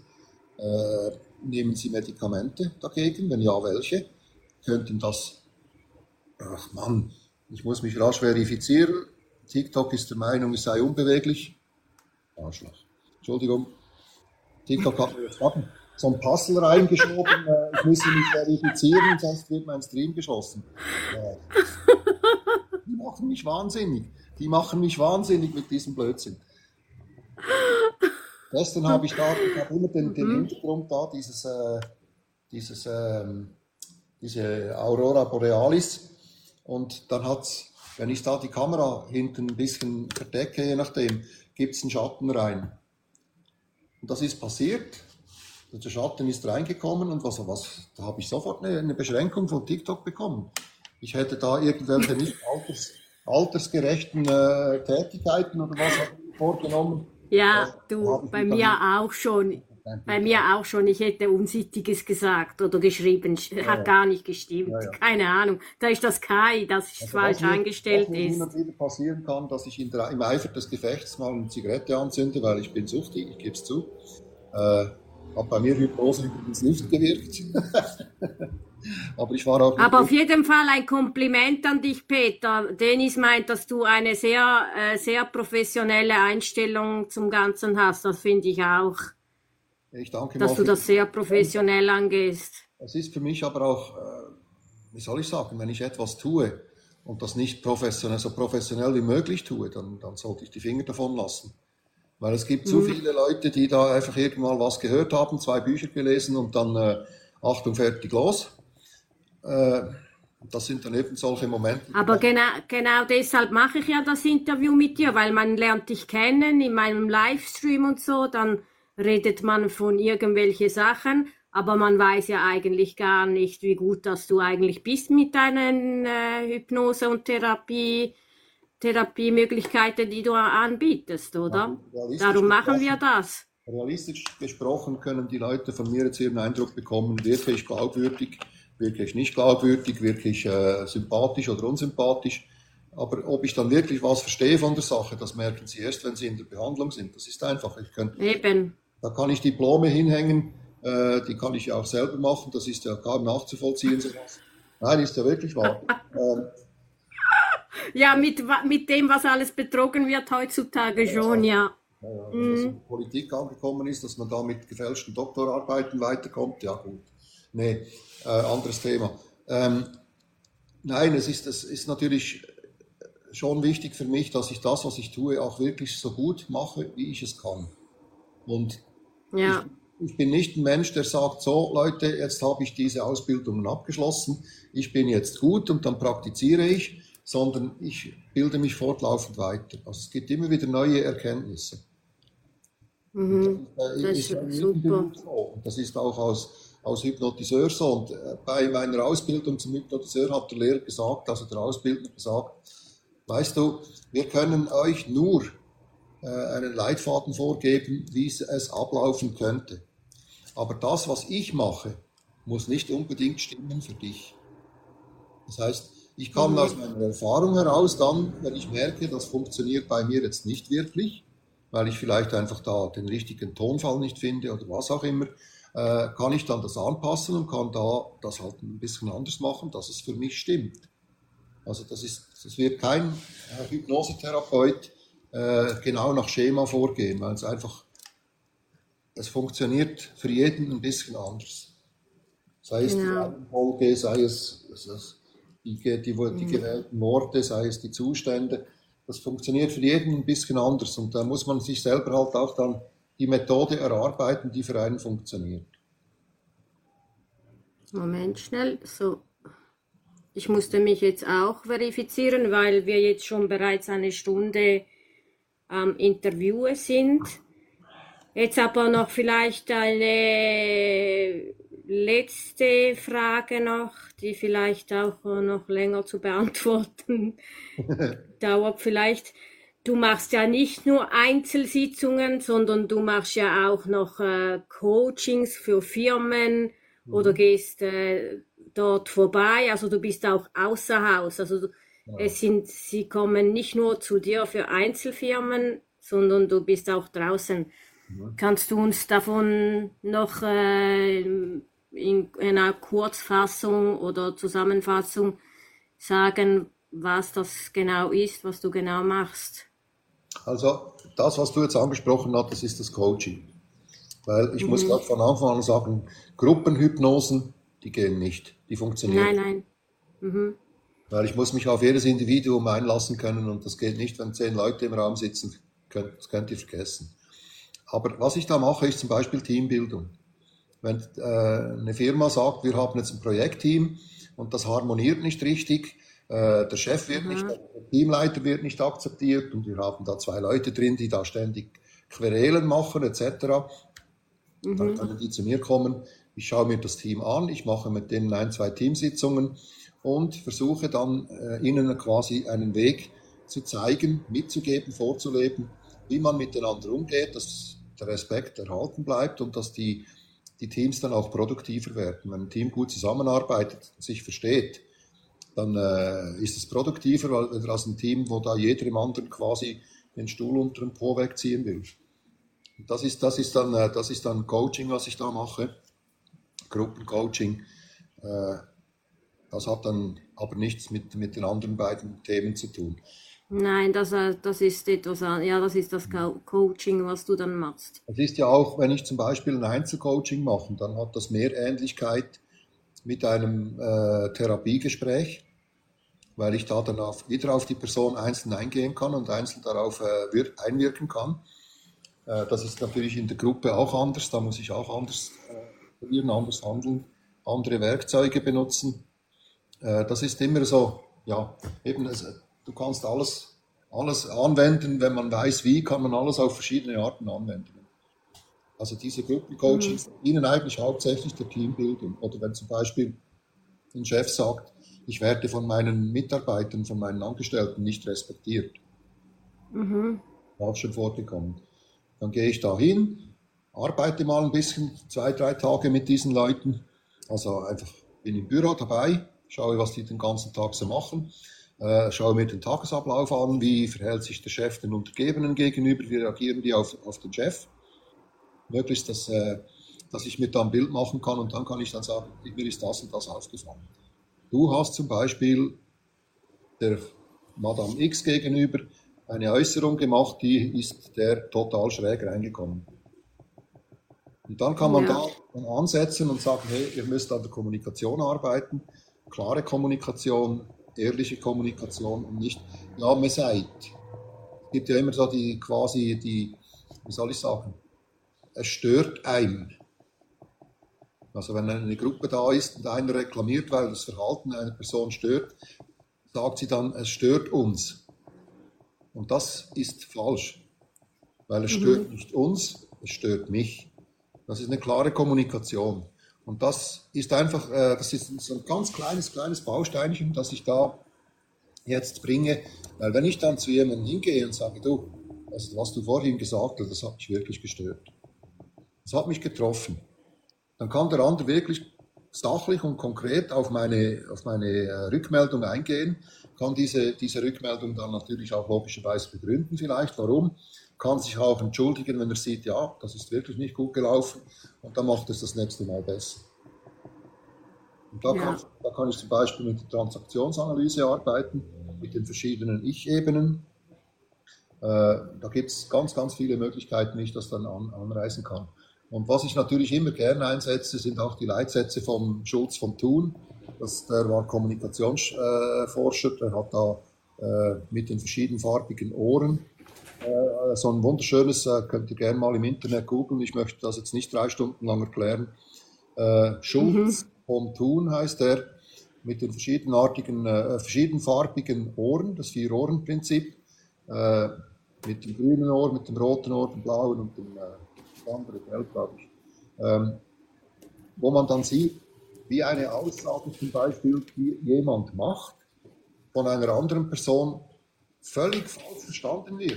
nehmen Sie Medikamente dagegen? Wenn ja, welche? Könnten das, ach Mann, ich muss mich rasch verifizieren. TikTok ist der Meinung, es sei unbeweglich. Arschloch. Entschuldigung. TikTok hat mir jetzt gerade so ein Puzzle reingeschoben. Ich müsse mich verifizieren, sonst wird mein Stream geschossen. Die machen mich wahnsinnig. Die machen mich wahnsinnig mit diesem Blödsinn. Gestern habe ich immer den Hintergrund da, diese Aurora Borealis. Und dann hat's, wenn ich da die Kamera hinten ein bisschen verdecke, je nachdem, gibt es einen Schatten rein. Und das ist passiert. Der Schatten ist reingekommen und da habe ich sofort eine Beschränkung von TikTok bekommen. Ich hätte da irgendwelche nicht altersgerechten Tätigkeiten oder was vorgenommen. Ja, du, bei mir auch schon. Bei mir auch schon, ich hätte Unsittiges gesagt oder geschrieben, hat gar nicht gestimmt, keine Ahnung. Da ist das KI, das falsch eingestellt ist. Was mir wieder passieren kann, dass ich im Eifer des Gefechts mal eine Zigarette anzünde, weil ich bin süchtig, ich gebe es zu. Hat bei mir Hypnose übrigens nicht gewirkt. Aber ich war auch. Aber auf jeden Fall ein Kompliment an dich, Peter. Dennis meint, dass du eine sehr, sehr professionelle Einstellung zum Ganzen hast. Das finde ich auch. Ich danke dass du das sehr professionell angehst. Es ist für mich aber auch, wie soll ich sagen, wenn ich etwas tue und das nicht so professionell wie möglich tue, dann sollte ich die Finger davon lassen. Weil es gibt zu viele Leute, die da einfach irgendwann was gehört haben, 2 Bücher gelesen und dann Achtung, fertig, los. Das sind dann eben solche Momente. Aber genau deshalb mache ich ja das Interview mit dir, weil man lernt dich kennen in meinem Livestream und so, dann redet man von irgendwelche Sachen, aber man weiß ja eigentlich gar nicht, wie gut, dass du eigentlich bist mit deinen Hypnose- und Therapiemöglichkeiten, die du anbietest, oder? Darum machen wir das. Realistisch gesprochen können die Leute von mir jetzt ihren Eindruck bekommen, wirklich glaubwürdig, wirklich nicht glaubwürdig, wirklich sympathisch oder unsympathisch. Aber ob ich dann wirklich was verstehe von der Sache, das merken sie erst, wenn sie in der Behandlung sind. Das ist einfach. Da kann ich Diplome hinhängen, die kann ich ja auch selber machen, das ist ja kaum nachzuvollziehen. Sowas. Nein, ist ja wirklich wahr. Ja, mit dem, was alles betrogen wird heutzutage schon, ja. Wenn das in der Politik angekommen ist, dass man da mit gefälschten Doktorarbeiten weiterkommt, ja gut. Nee, anderes Thema. Nein, es ist natürlich schon wichtig für mich, dass ich das, was ich tue, auch wirklich so gut mache, wie ich es kann. Und ich bin nicht ein Mensch, der sagt, so Leute, jetzt habe ich diese Ausbildungen abgeschlossen, ich bin jetzt gut und dann praktiziere ich, sondern ich bilde mich fortlaufend weiter. Also es gibt immer wieder neue Erkenntnisse. Das ist super. Und das ist auch aus als Hypnotiseur so. Und bei meiner Ausbildung zum Hypnotiseur hat der Lehrer gesagt, also der Ausbildner gesagt, weißt du, wir können euch nur einen Leitfaden vorgeben, wie es ablaufen könnte. Aber das, was ich mache, muss nicht unbedingt stimmen für dich. Das heißt, ich kann aus meiner Erfahrung heraus dann, wenn ich merke, das funktioniert bei mir jetzt nicht wirklich, weil ich vielleicht einfach da den richtigen Tonfall nicht finde oder was auch immer, kann ich dann das anpassen und kann da das halt ein bisschen anders machen, dass es für mich stimmt. Also das wird kein Hypnosetherapeut genau nach Schema vorgehen, weil es funktioniert für jeden ein bisschen anders. Sei es die Reihenfolge, sei es die gewählten Worte, sei es die Zustände. Das funktioniert für jeden ein bisschen anders und da muss man sich selber halt auch dann die Methode erarbeiten, die für einen funktioniert. Moment schnell, so. Ich musste mich jetzt auch verifizieren, weil wir jetzt schon bereits eine Stunde am Interviewen sind. Jetzt aber noch vielleicht eine letzte Frage noch, die vielleicht auch noch länger zu beantworten dauert vielleicht. Du machst ja nicht nur Einzelsitzungen, sondern du machst ja auch noch Coachings für Firmen oder gehst dort vorbei. Also du bist auch außer Haus. Also sie kommen nicht nur zu dir für Einzelfirmen, sondern du bist auch draußen. Kannst du uns davon noch in einer Kurzfassung oder Zusammenfassung sagen, was das genau ist, was du genau machst? Also das, was du jetzt angesprochen hast, das ist das Coaching. Weil ich muss gerade von Anfang an sagen, Gruppenhypnosen, die gehen nicht, die funktionieren. Nein. Weil ich muss mich auf jedes Individuum einlassen können und das geht nicht, wenn 10 Leute im Raum sitzen, das könnt ihr vergessen. Aber was ich da mache, ist zum Beispiel Teambildung. Wenn eine Firma sagt, wir haben jetzt ein Projektteam und das harmoniert nicht richtig, der Chef wird nicht, der Teamleiter wird nicht akzeptiert und wir haben da 2 Leute drin, die da ständig Querelen machen etc., dann können die zu mir kommen, ich schaue mir das Team an, ich mache mit denen 1, 2 Teamsitzungen und versuche dann ihnen quasi einen Weg zu zeigen, mitzugeben, vorzuleben, wie man miteinander umgeht, dass der Respekt erhalten bleibt und dass die Teams dann auch produktiver werden. Wenn ein Team gut zusammenarbeitet und sich versteht, dann ist es produktiver als ein Team, wo da jeder dem anderen quasi den Stuhl unter den Po wegziehen will. Und das ist dann Coaching, was ich da mache, Gruppencoaching. Das hat dann aber nichts mit den anderen beiden Themen zu tun. Nein, das ist etwas, ja, das ist das Coaching, was du dann machst. Es ist ja auch, wenn ich zum Beispiel ein Einzelcoaching mache, dann hat das mehr Ähnlichkeit mit einem Therapiegespräch, weil ich da dann wieder auf die Person einzeln eingehen kann und einzeln darauf einwirken kann. Das ist natürlich in der Gruppe auch anders, da muss ich auch anders anders handeln, andere Werkzeuge benutzen. Das ist immer so, ja, eben, du kannst alles anwenden, wenn man weiß wie, kann man alles auf verschiedene Arten anwenden. Also diese Gruppencoachings dienen eigentlich hauptsächlich der Teambildung. Oder wenn zum Beispiel ein Chef sagt, ich werde von meinen Mitarbeitern, von meinen Angestellten nicht respektiert. Auch schon vorgekommen. Dann gehe ich da hin, arbeite mal ein bisschen, 2, 3 Tage mit diesen Leuten. Also einfach bin im Büro dabei, schaue, was die den ganzen Tag so machen. Schaue mir den Tagesablauf an, wie verhält sich der Chef den Untergebenen gegenüber, wie reagieren die auf den Chef. Möglichst, dass ich mir da ein Bild machen kann und dann kann ich dann sagen, mir ist das und das aufgefallen. Du hast zum Beispiel der Madame X gegenüber eine Äußerung gemacht, die ist der total schräg reingekommen. Und dann kann man da ansetzen und sagen, hey, ihr müsst an der Kommunikation arbeiten, klare Kommunikation, ehrliche Kommunikation und nicht, ja, mir seid. Es gibt ja immer so wie soll ich sagen, es stört einen. Also wenn eine Gruppe da ist und einer reklamiert, weil das Verhalten einer Person stört, sagt sie dann, es stört uns. Und das ist falsch, weil es stört nicht uns, es stört mich. Das ist eine klare Kommunikation. Und das ist einfach, das ist so ein ganz kleines Bausteinchen, das ich da jetzt bringe. Weil wenn ich dann zu jemandem hingehe und sage, du, also was du vorhin gesagt hast, das hat mich wirklich gestört. Das hat mich getroffen. Dann kann der andere wirklich sachlich und konkret auf meine Rückmeldung eingehen, kann diese Rückmeldung dann natürlich auch logischerweise begründen vielleicht, warum, kann sich auch entschuldigen, wenn er sieht, ja, das ist wirklich nicht gut gelaufen und dann macht es das nächste Mal besser. Und da kann ich zum Beispiel mit der Transaktionsanalyse arbeiten, mit den verschiedenen Ich-Ebenen. Da gibt es ganz viele Möglichkeiten, wie ich das dann anreißen kann. Und was ich natürlich immer gerne einsetze, sind auch die Leitsätze vom Schulz von Thun. Der war Kommunikationsforscher, der hat da mit den verschiedenen farbigen Ohren so ein wunderschönes, könnt ihr gerne mal im Internet googeln, ich möchte das jetzt nicht 3 Stunden lang erklären. Schulz von Thun heißt er, mit den verschiedenfarbigen Ohren, das 4-Ohren-Prinzip, mit dem grünen Ohr, mit dem roten Ohr, dem blauen und dem andere Gelb, glaube ich, wo man dann sieht, wie eine Aussage zum Beispiel, die jemand macht, von einer anderen Person völlig falsch verstanden wird.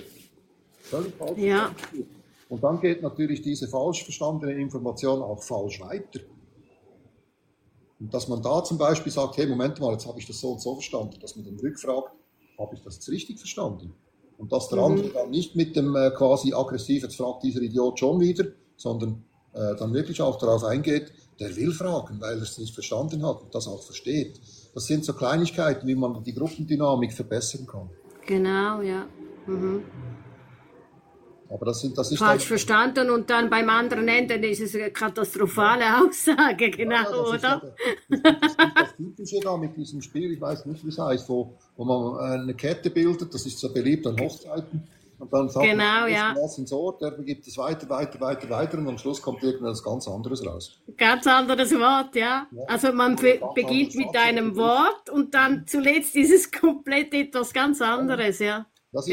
Und dann geht natürlich diese falsch verstandene Information auch falsch weiter. Und dass man da zum Beispiel sagt, hey, Moment mal, jetzt habe ich das so und so verstanden, dass man dann rückfragt, habe ich das jetzt richtig verstanden? Und dass der andere dann nicht mit dem quasi aggressiv, jetzt fragt dieser Idiot schon wieder, sondern dann wirklich auch darauf eingeht, der will fragen, weil er es nicht verstanden hat und das auch versteht. Das sind so Kleinigkeiten, wie man die Gruppendynamik verbessern kann. Genau, ja. Aber das ist falsch verstanden und dann beim anderen Ende ist es eine katastrophale Aussage, genau, ja, oder? Das ist das Typische da mit diesem Spiel, ich weiß nicht, wie es heißt, wo man eine Kette bildet, das ist so beliebt an Hochzeiten. Und dann sagt man, was ins Ohr, der gibt es weiter und am Schluss kommt irgendwas ganz anderes raus. Ganz anderes Wort, ja. Also man beginnt mit einem Wort und dann zuletzt ist es komplett etwas ganz anderes, ja. Das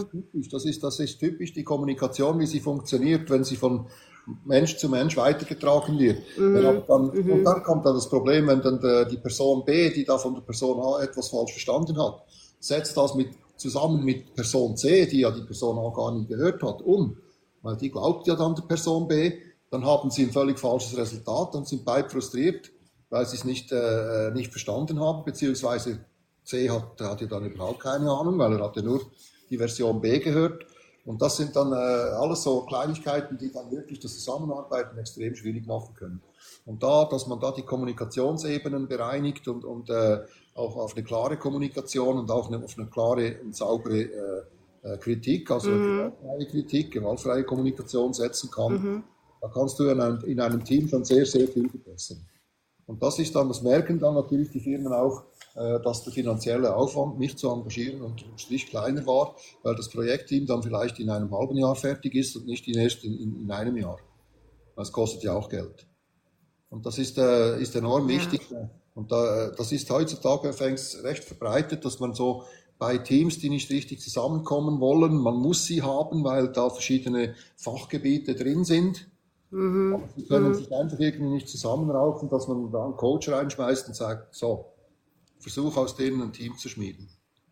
ist typisch die Kommunikation, wie sie funktioniert, wenn sie von Mensch zu Mensch weitergetragen wird. Und dann kommt dann das Problem, wenn dann die Person B, die da von der Person A etwas falsch verstanden hat, setzt das zusammen mit Person C, die ja die Person A gar nicht gehört hat, weil die glaubt ja dann der Person B, dann haben sie ein völlig falsches Resultat, dann sind beide frustriert, weil sie es nicht verstanden haben, beziehungsweise C hat ja dann überhaupt keine Ahnung, weil er hat ja nur die Version B gehört. Und das sind dann alles so Kleinigkeiten, die dann wirklich das Zusammenarbeiten extrem schwierig machen können. Und dass man da die Kommunikationsebenen bereinigt und auch auf eine klare Kommunikation und auch auf eine klare und saubere Kritik, also gewaltfreie Kritik, gewaltfreie Kommunikation setzen kann, da kannst du in einem Team schon sehr viel verbessern. Und das merken dann natürlich die Firmen auch, dass der finanzielle Aufwand, mich zu engagieren, unterm Strich kleiner war, weil das Projektteam dann vielleicht in einem halben Jahr fertig ist und nicht erst in einem Jahr. Das kostet ja auch Geld. Und das ist enorm wichtig. Und das ist heutzutage recht verbreitet, dass man so bei Teams, die nicht richtig zusammenkommen wollen, man muss sie haben, weil da verschiedene Fachgebiete drin sind. Aber sie können sich einfach irgendwie nicht zusammenraufen, dass man da einen Coach reinschmeißt und sagt, so, Versuch aus denen ein Team zu schmieden.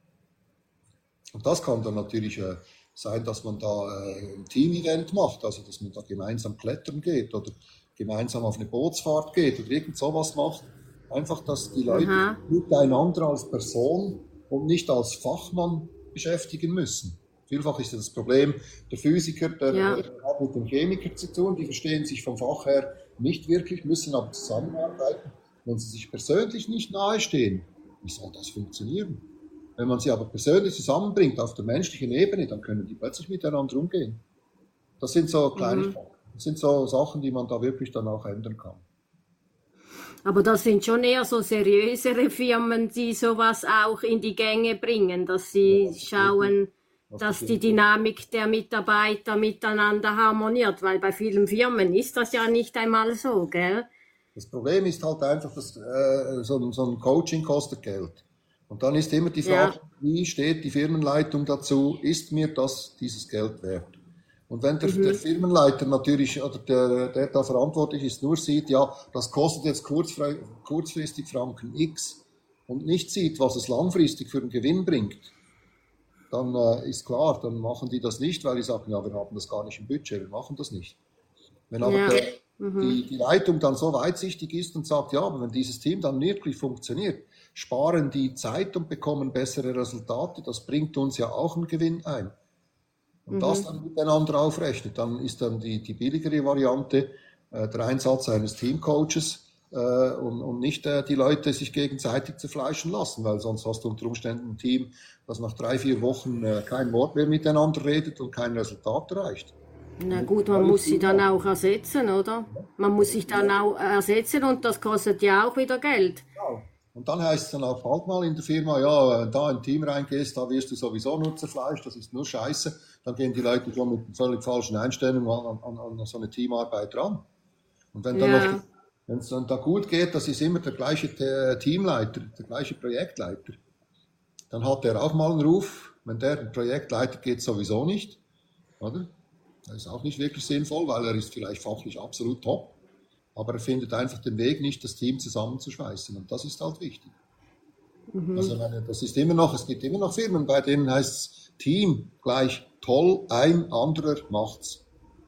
Und das kann dann natürlich sein, dass man da ein Team-Event macht, also dass man da gemeinsam klettern geht oder gemeinsam auf eine Bootsfahrt geht oder irgend sowas macht. Einfach, dass die Leute miteinander als Person und nicht als Fachmann beschäftigen müssen. Vielfach ist das Problem, der Physiker, der hat mit dem Chemiker zu tun, die verstehen sich vom Fach her nicht wirklich, müssen aber zusammenarbeiten. Wenn sie sich persönlich nicht nahestehen, wie soll das funktionieren? Wenn man sie aber persönlich zusammenbringt auf der menschlichen Ebene, dann können die plötzlich miteinander umgehen. Das sind so Kleinigkeiten. Das sind so Sachen, die man da wirklich dann auch ändern kann. Aber das sind schon eher so seriösere Firmen, die sowas auch in die Gänge bringen, dass sie schauen, dass die Dynamik der Mitarbeiter miteinander harmoniert, weil bei vielen Firmen ist das ja nicht einmal so, gell? Das Problem ist halt einfach, dass so ein Coaching kostet Geld. Und dann ist immer die Frage, wie steht die Firmenleitung dazu, ist mir dieses Geld wert? Und wenn der Firmenleiter natürlich, oder der da verantwortlich ist, nur sieht, ja, das kostet jetzt kurzfristig Franken X und nicht sieht, was es langfristig für einen Gewinn bringt, dann ist klar, dann machen die das nicht, weil die sagen, ja, wir haben das gar nicht im Budget, wir machen das nicht. Wenn aber die Leitung dann so weitsichtig ist und sagt, ja, aber wenn dieses Team dann wirklich funktioniert, sparen die Zeit und bekommen bessere Resultate, das bringt uns ja auch einen Gewinn ein. Und das dann miteinander aufrechnet, dann ist dann die billigere Variante der Einsatz eines Teamcoaches und nicht die Leute sich gegenseitig zerfleischen lassen, weil sonst hast du unter Umständen ein Team, das nach 3-4 Wochen kein Wort mehr miteinander redet und kein Resultat erreicht. Na gut, man muss sie dann auch ersetzen, oder? Man muss sich dann auch ersetzen und das kostet ja auch wieder Geld. Genau. Und dann heißt es dann auch bald mal in der Firma, ja, wenn du da in ein Team reingehst, da wirst du sowieso nur zerfleischt, das ist nur Scheiße. Dann gehen die Leute schon mit völlig falschen Einstellungen an so eine Teamarbeit ran. Und wenn es dann da gut geht, das ist immer der gleiche Teamleiter, der gleiche Projektleiter. Dann hat der auch mal einen Ruf, wenn der ein Projektleiter geht, sowieso nicht, oder? Das ist auch nicht wirklich sinnvoll, weil er ist vielleicht fachlich absolut top. Aber er findet einfach den Weg nicht, das Team zusammenzuschweißen. Und das ist halt wichtig. Also das ist immer noch, es gibt immer noch Firmen, bei denen heißt es Team gleich toll, ein anderer macht's.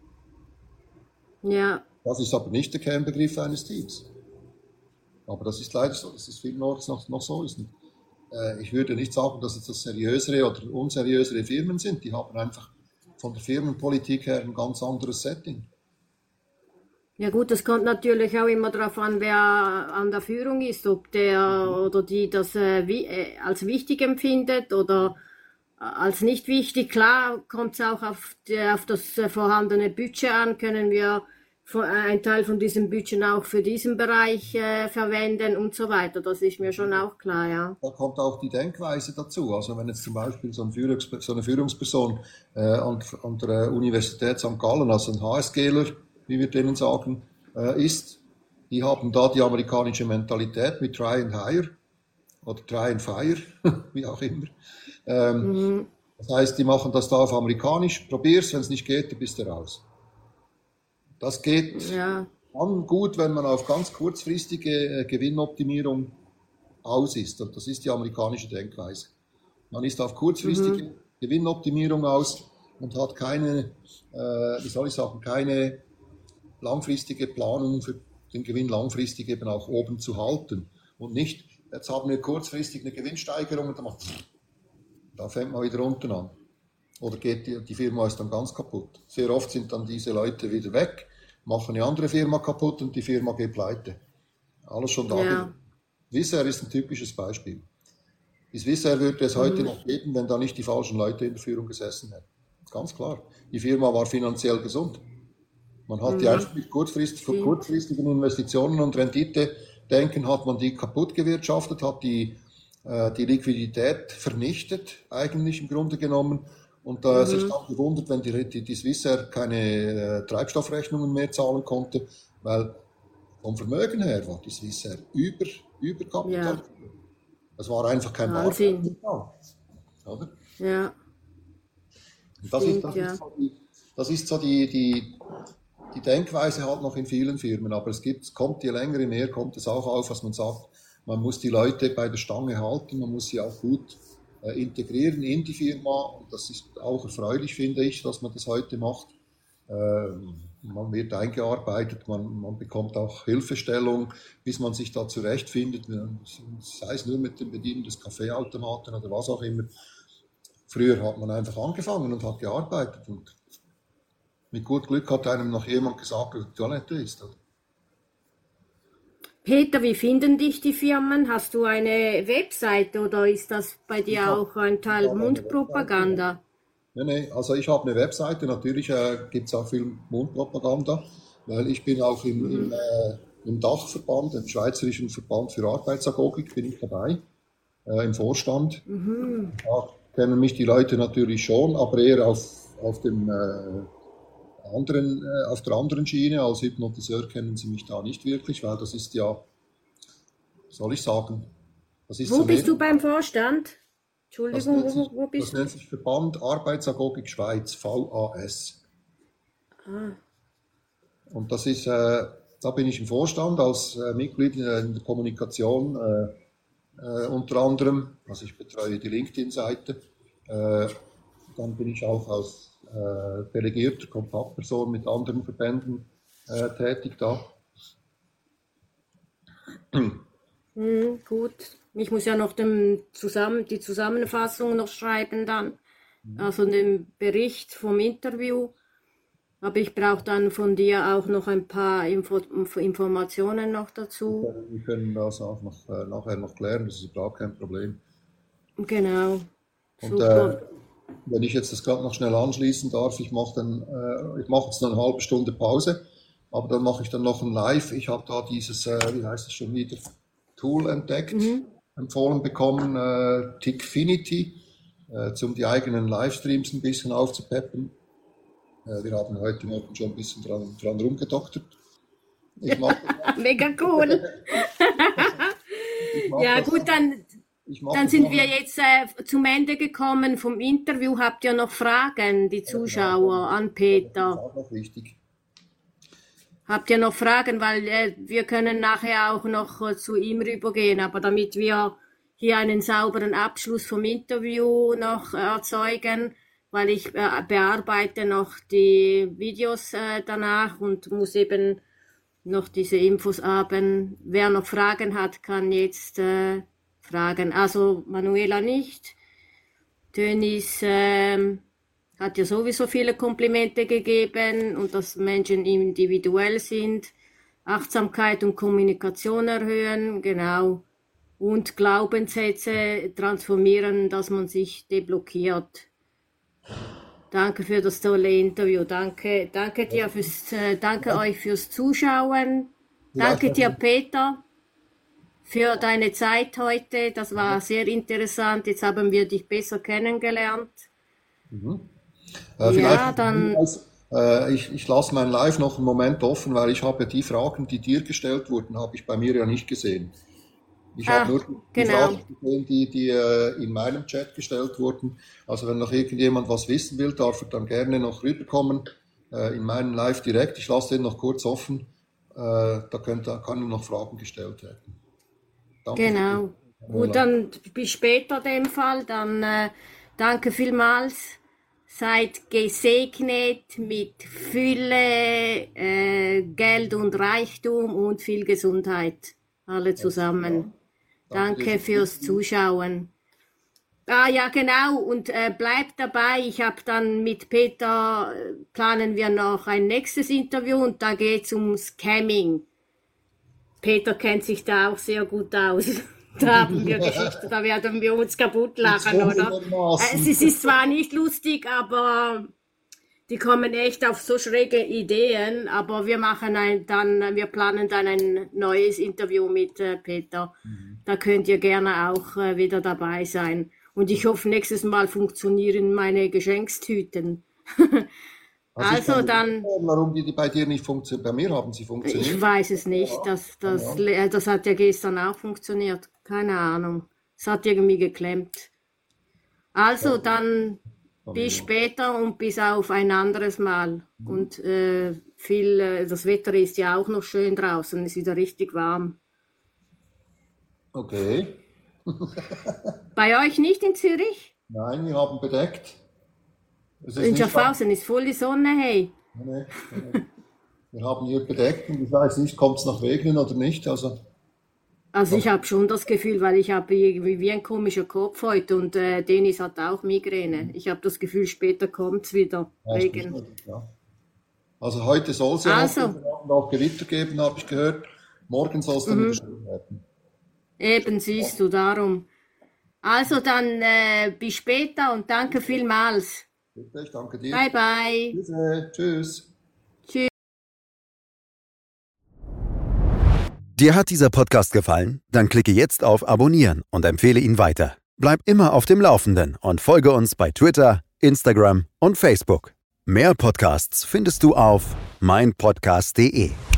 Ja. Das ist aber nicht der Kernbegriff eines Teams. Aber das ist leider so, dass es vielnorts noch so ist. Und, ich würde nicht sagen, dass es das seriösere oder unseriösere Firmen sind. Die haben einfach von der Firmenpolitik her ein ganz anderes Setting. Ja gut, das kommt natürlich auch immer darauf an, wer an der Führung ist, ob der oder die das als wichtig empfindet oder als nicht wichtig. Klar kommt es auch auf das vorhandene Budget an, können wir einen Teil von diesem Budget auch für diesen Bereich verwenden und so weiter. Das ist mir schon auch klar, ja. Da kommt auch die Denkweise dazu. Also wenn jetzt zum Beispiel so eine Führungsperson an der Universität St. Gallen, also ein HSGler, wie wir denen sagen, ist, die haben da die amerikanische Mentalität mit Try and Hire oder Try and Fire, wie auch immer. Das heißt, die machen das da auf amerikanisch, probier's, wenn es nicht geht, dann bist du raus. Das geht dann gut, wenn man auf ganz kurzfristige Gewinnoptimierung aus ist. Und das ist die amerikanische Denkweise. Man ist auf kurzfristige Gewinnoptimierung aus und hat keine langfristige Planung für den Gewinn langfristig eben auch oben zu halten. Und nicht, jetzt haben wir kurzfristig eine Gewinnsteigerung und da fängt man wieder unten an. Oder geht die Firma ist dann ganz kaputt. Sehr oft sind dann diese Leute wieder weg, machen eine andere Firma kaputt und die Firma geht pleite. Alles schon da. Ja. Swissair ist ein typisches Beispiel. Die Swissair würde es heute noch geben, wenn da nicht die falschen Leute in der Führung gesessen hätten. Ganz klar. Die Firma war finanziell gesund. Man hat die einfach mit kurzfristigen Investitionen und Rendite-Denken hat man die kaputt gewirtschaftet, hat die Liquidität vernichtet, eigentlich im Grunde genommen. Und sich dann gewundert, wenn die Swissair keine Treibstoffrechnungen mehr zahlen konnte, weil vom Vermögen her war die Swissair überkapitalisiert. Ja. Das war einfach kein Barkapital. Oder? Ja. Und das ist so die Denkweise halt noch in vielen Firmen, aber kommt je länger je mehr, kommt es auch auf, was man sagt, man muss die Leute bei der Stange halten, man muss sie auch gut integrieren in die Firma und das ist auch erfreulich, finde ich, dass man das heute macht. Man wird eingearbeitet, man bekommt auch Hilfestellung, bis man sich da zurechtfindet, sei es nur mit dem Bedienen des Kaffeeautomaten oder was auch immer. Früher hat man einfach angefangen und hat gearbeitet und mit gut Glück hat einem noch jemand gesagt, dass die Toilette ist. Peter, wie finden dich die Firmen? Hast du eine Webseite oder ist das bei dir auch ein Teil Mundpropaganda? Nee, also ich habe eine Webseite, natürlich gibt es auch viel Mundpropaganda, weil ich bin auch im Dachverband, im Schweizerischen Verband für Arbeitsagogik, bin ich dabei, im Vorstand. Da kennen mich die Leute natürlich schon, aber eher auf der anderen Schiene. Als Hypnotiseur kennen sie mich da nicht wirklich, weil das ist ja, soll ich sagen, das ist... Wo bist du beim Vorstand? Entschuldigung, wo bist du? Das nennt sich Verband Arbeitsagogik Schweiz, VAS. Und das ist, da bin ich im Vorstand als Mitglied in der Kommunikation, unter anderem, also ich betreue die LinkedIn-Seite, dann bin ich auch als delegierter Kontaktperson mit anderen Verbänden tätig da. Gut. Ich muss ja noch die Zusammenfassung noch schreiben dann, also den Bericht vom Interview. Aber ich brauche dann von dir auch noch ein paar Informationen noch dazu. Wir können das auch nachher noch klären, das ist überhaupt kein Problem. Genau. Und Super. wenn ich jetzt das gerade noch schnell anschließen darf, ich mache jetzt noch eine halbe Stunde Pause, aber dann mache ich dann noch ein Live. Ich habe da dieses, wie heißt es schon wieder, Tool entdeckt, empfohlen bekommen, Tickfinity, um die eigenen Livestreams ein bisschen aufzupeppen. Wir haben heute Morgen schon ein bisschen dran rumgedoktert. Mega cool. Ja gut, dann sind wir jetzt zum Ende gekommen vom Interview. Habt ihr noch Fragen, die Zuschauer, an Peter? Das ist auch noch wichtig. Habt ihr noch Fragen? Weil wir können nachher auch noch zu ihm rübergehen, aber damit wir hier einen sauberen Abschluss vom Interview noch erzeugen, weil ich bearbeite noch die Videos danach und muss eben noch diese Infos haben. Wer noch Fragen hat, kann jetzt fragen. Also Manuela nicht. Tönnies hat ja sowieso viele Komplimente gegeben und dass Menschen individuell sind. Achtsamkeit und Kommunikation erhöhen, genau. Und Glaubenssätze transformieren, dass man sich deblockiert. Danke für das tolle Interview. Danke dir danke euch fürs Zuschauen. Danke dir, Peter, für deine Zeit heute. Das war sehr interessant. Jetzt haben wir dich besser kennengelernt. Ja, dann. Ich lasse mein Live noch einen Moment offen, weil ich habe die Fragen, die dir gestellt wurden, habe ich bei mir ja nicht gesehen. Ich habe nur die Fragen gesehen, die in meinem Chat gestellt wurden. Also wenn noch irgendjemand was wissen will, darf er dann gerne noch rüberkommen in meinen Live direkt. Ich lasse den noch kurz offen. Da kann noch Fragen gestellt werden. Danke. Genau. Gut, dann bis später in dem Fall. Dann danke vielmals. Seid gesegnet mit Fülle, Geld und Reichtum und viel Gesundheit. Alle zusammen. Danke fürs Zuschauen. Ja, genau. Und bleibt dabei. Ich habe dann mit Peter, planen wir noch ein nächstes Interview und da geht es um Scamming. Peter kennt sich da auch sehr gut aus. Da haben wir Geschichte, da werden wir uns kaputt lachen, oder? Es ist zwar nicht lustig, aber die kommen echt auf so schräge Ideen, aber wir planen dann ein neues Interview mit Peter. Da könnt ihr gerne auch wieder dabei sein. Und ich hoffe, nächstes Mal funktionieren meine Geschenkstüten. Also dann. Warum die bei dir nicht funktionieren? Bei mir haben sie funktioniert. Ich weiß es nicht. Das hat ja gestern auch funktioniert. Keine Ahnung. Es hat irgendwie geklemmt. Also dann bis später und bis auf ein anderes Mal. Und das Wetter ist ja auch noch schön draußen. Es ist wieder richtig warm. Okay. Bei euch nicht in Zürich? Nein, wir haben bedeckt. In Schaffhausen ist voll die Sonne, hey. Nee. Wir haben hier bedeckt und ich weiß nicht, kommt es noch regnen oder nicht. Also ich habe schon das Gefühl, weil ich habe irgendwie wie ein komischer Kopf heute und Dennis hat auch Migräne. Ich habe das Gefühl, später kommt es wieder, Regen. Ja. Also heute soll es ja auch Gewitter geben, habe ich gehört. Morgen soll es dann wieder schön werden. Eben, siehst du, darum. Also dann bis später und danke vielmals. Bitte, ich danke dir. Bye, bye. Tschüss. Tschüss. Dir hat dieser Podcast gefallen? Dann klicke jetzt auf Abonnieren und empfehle ihn weiter. Bleib immer auf dem Laufenden und folge uns bei Twitter, Instagram und Facebook. Mehr Podcasts findest du auf meinpodcast.de.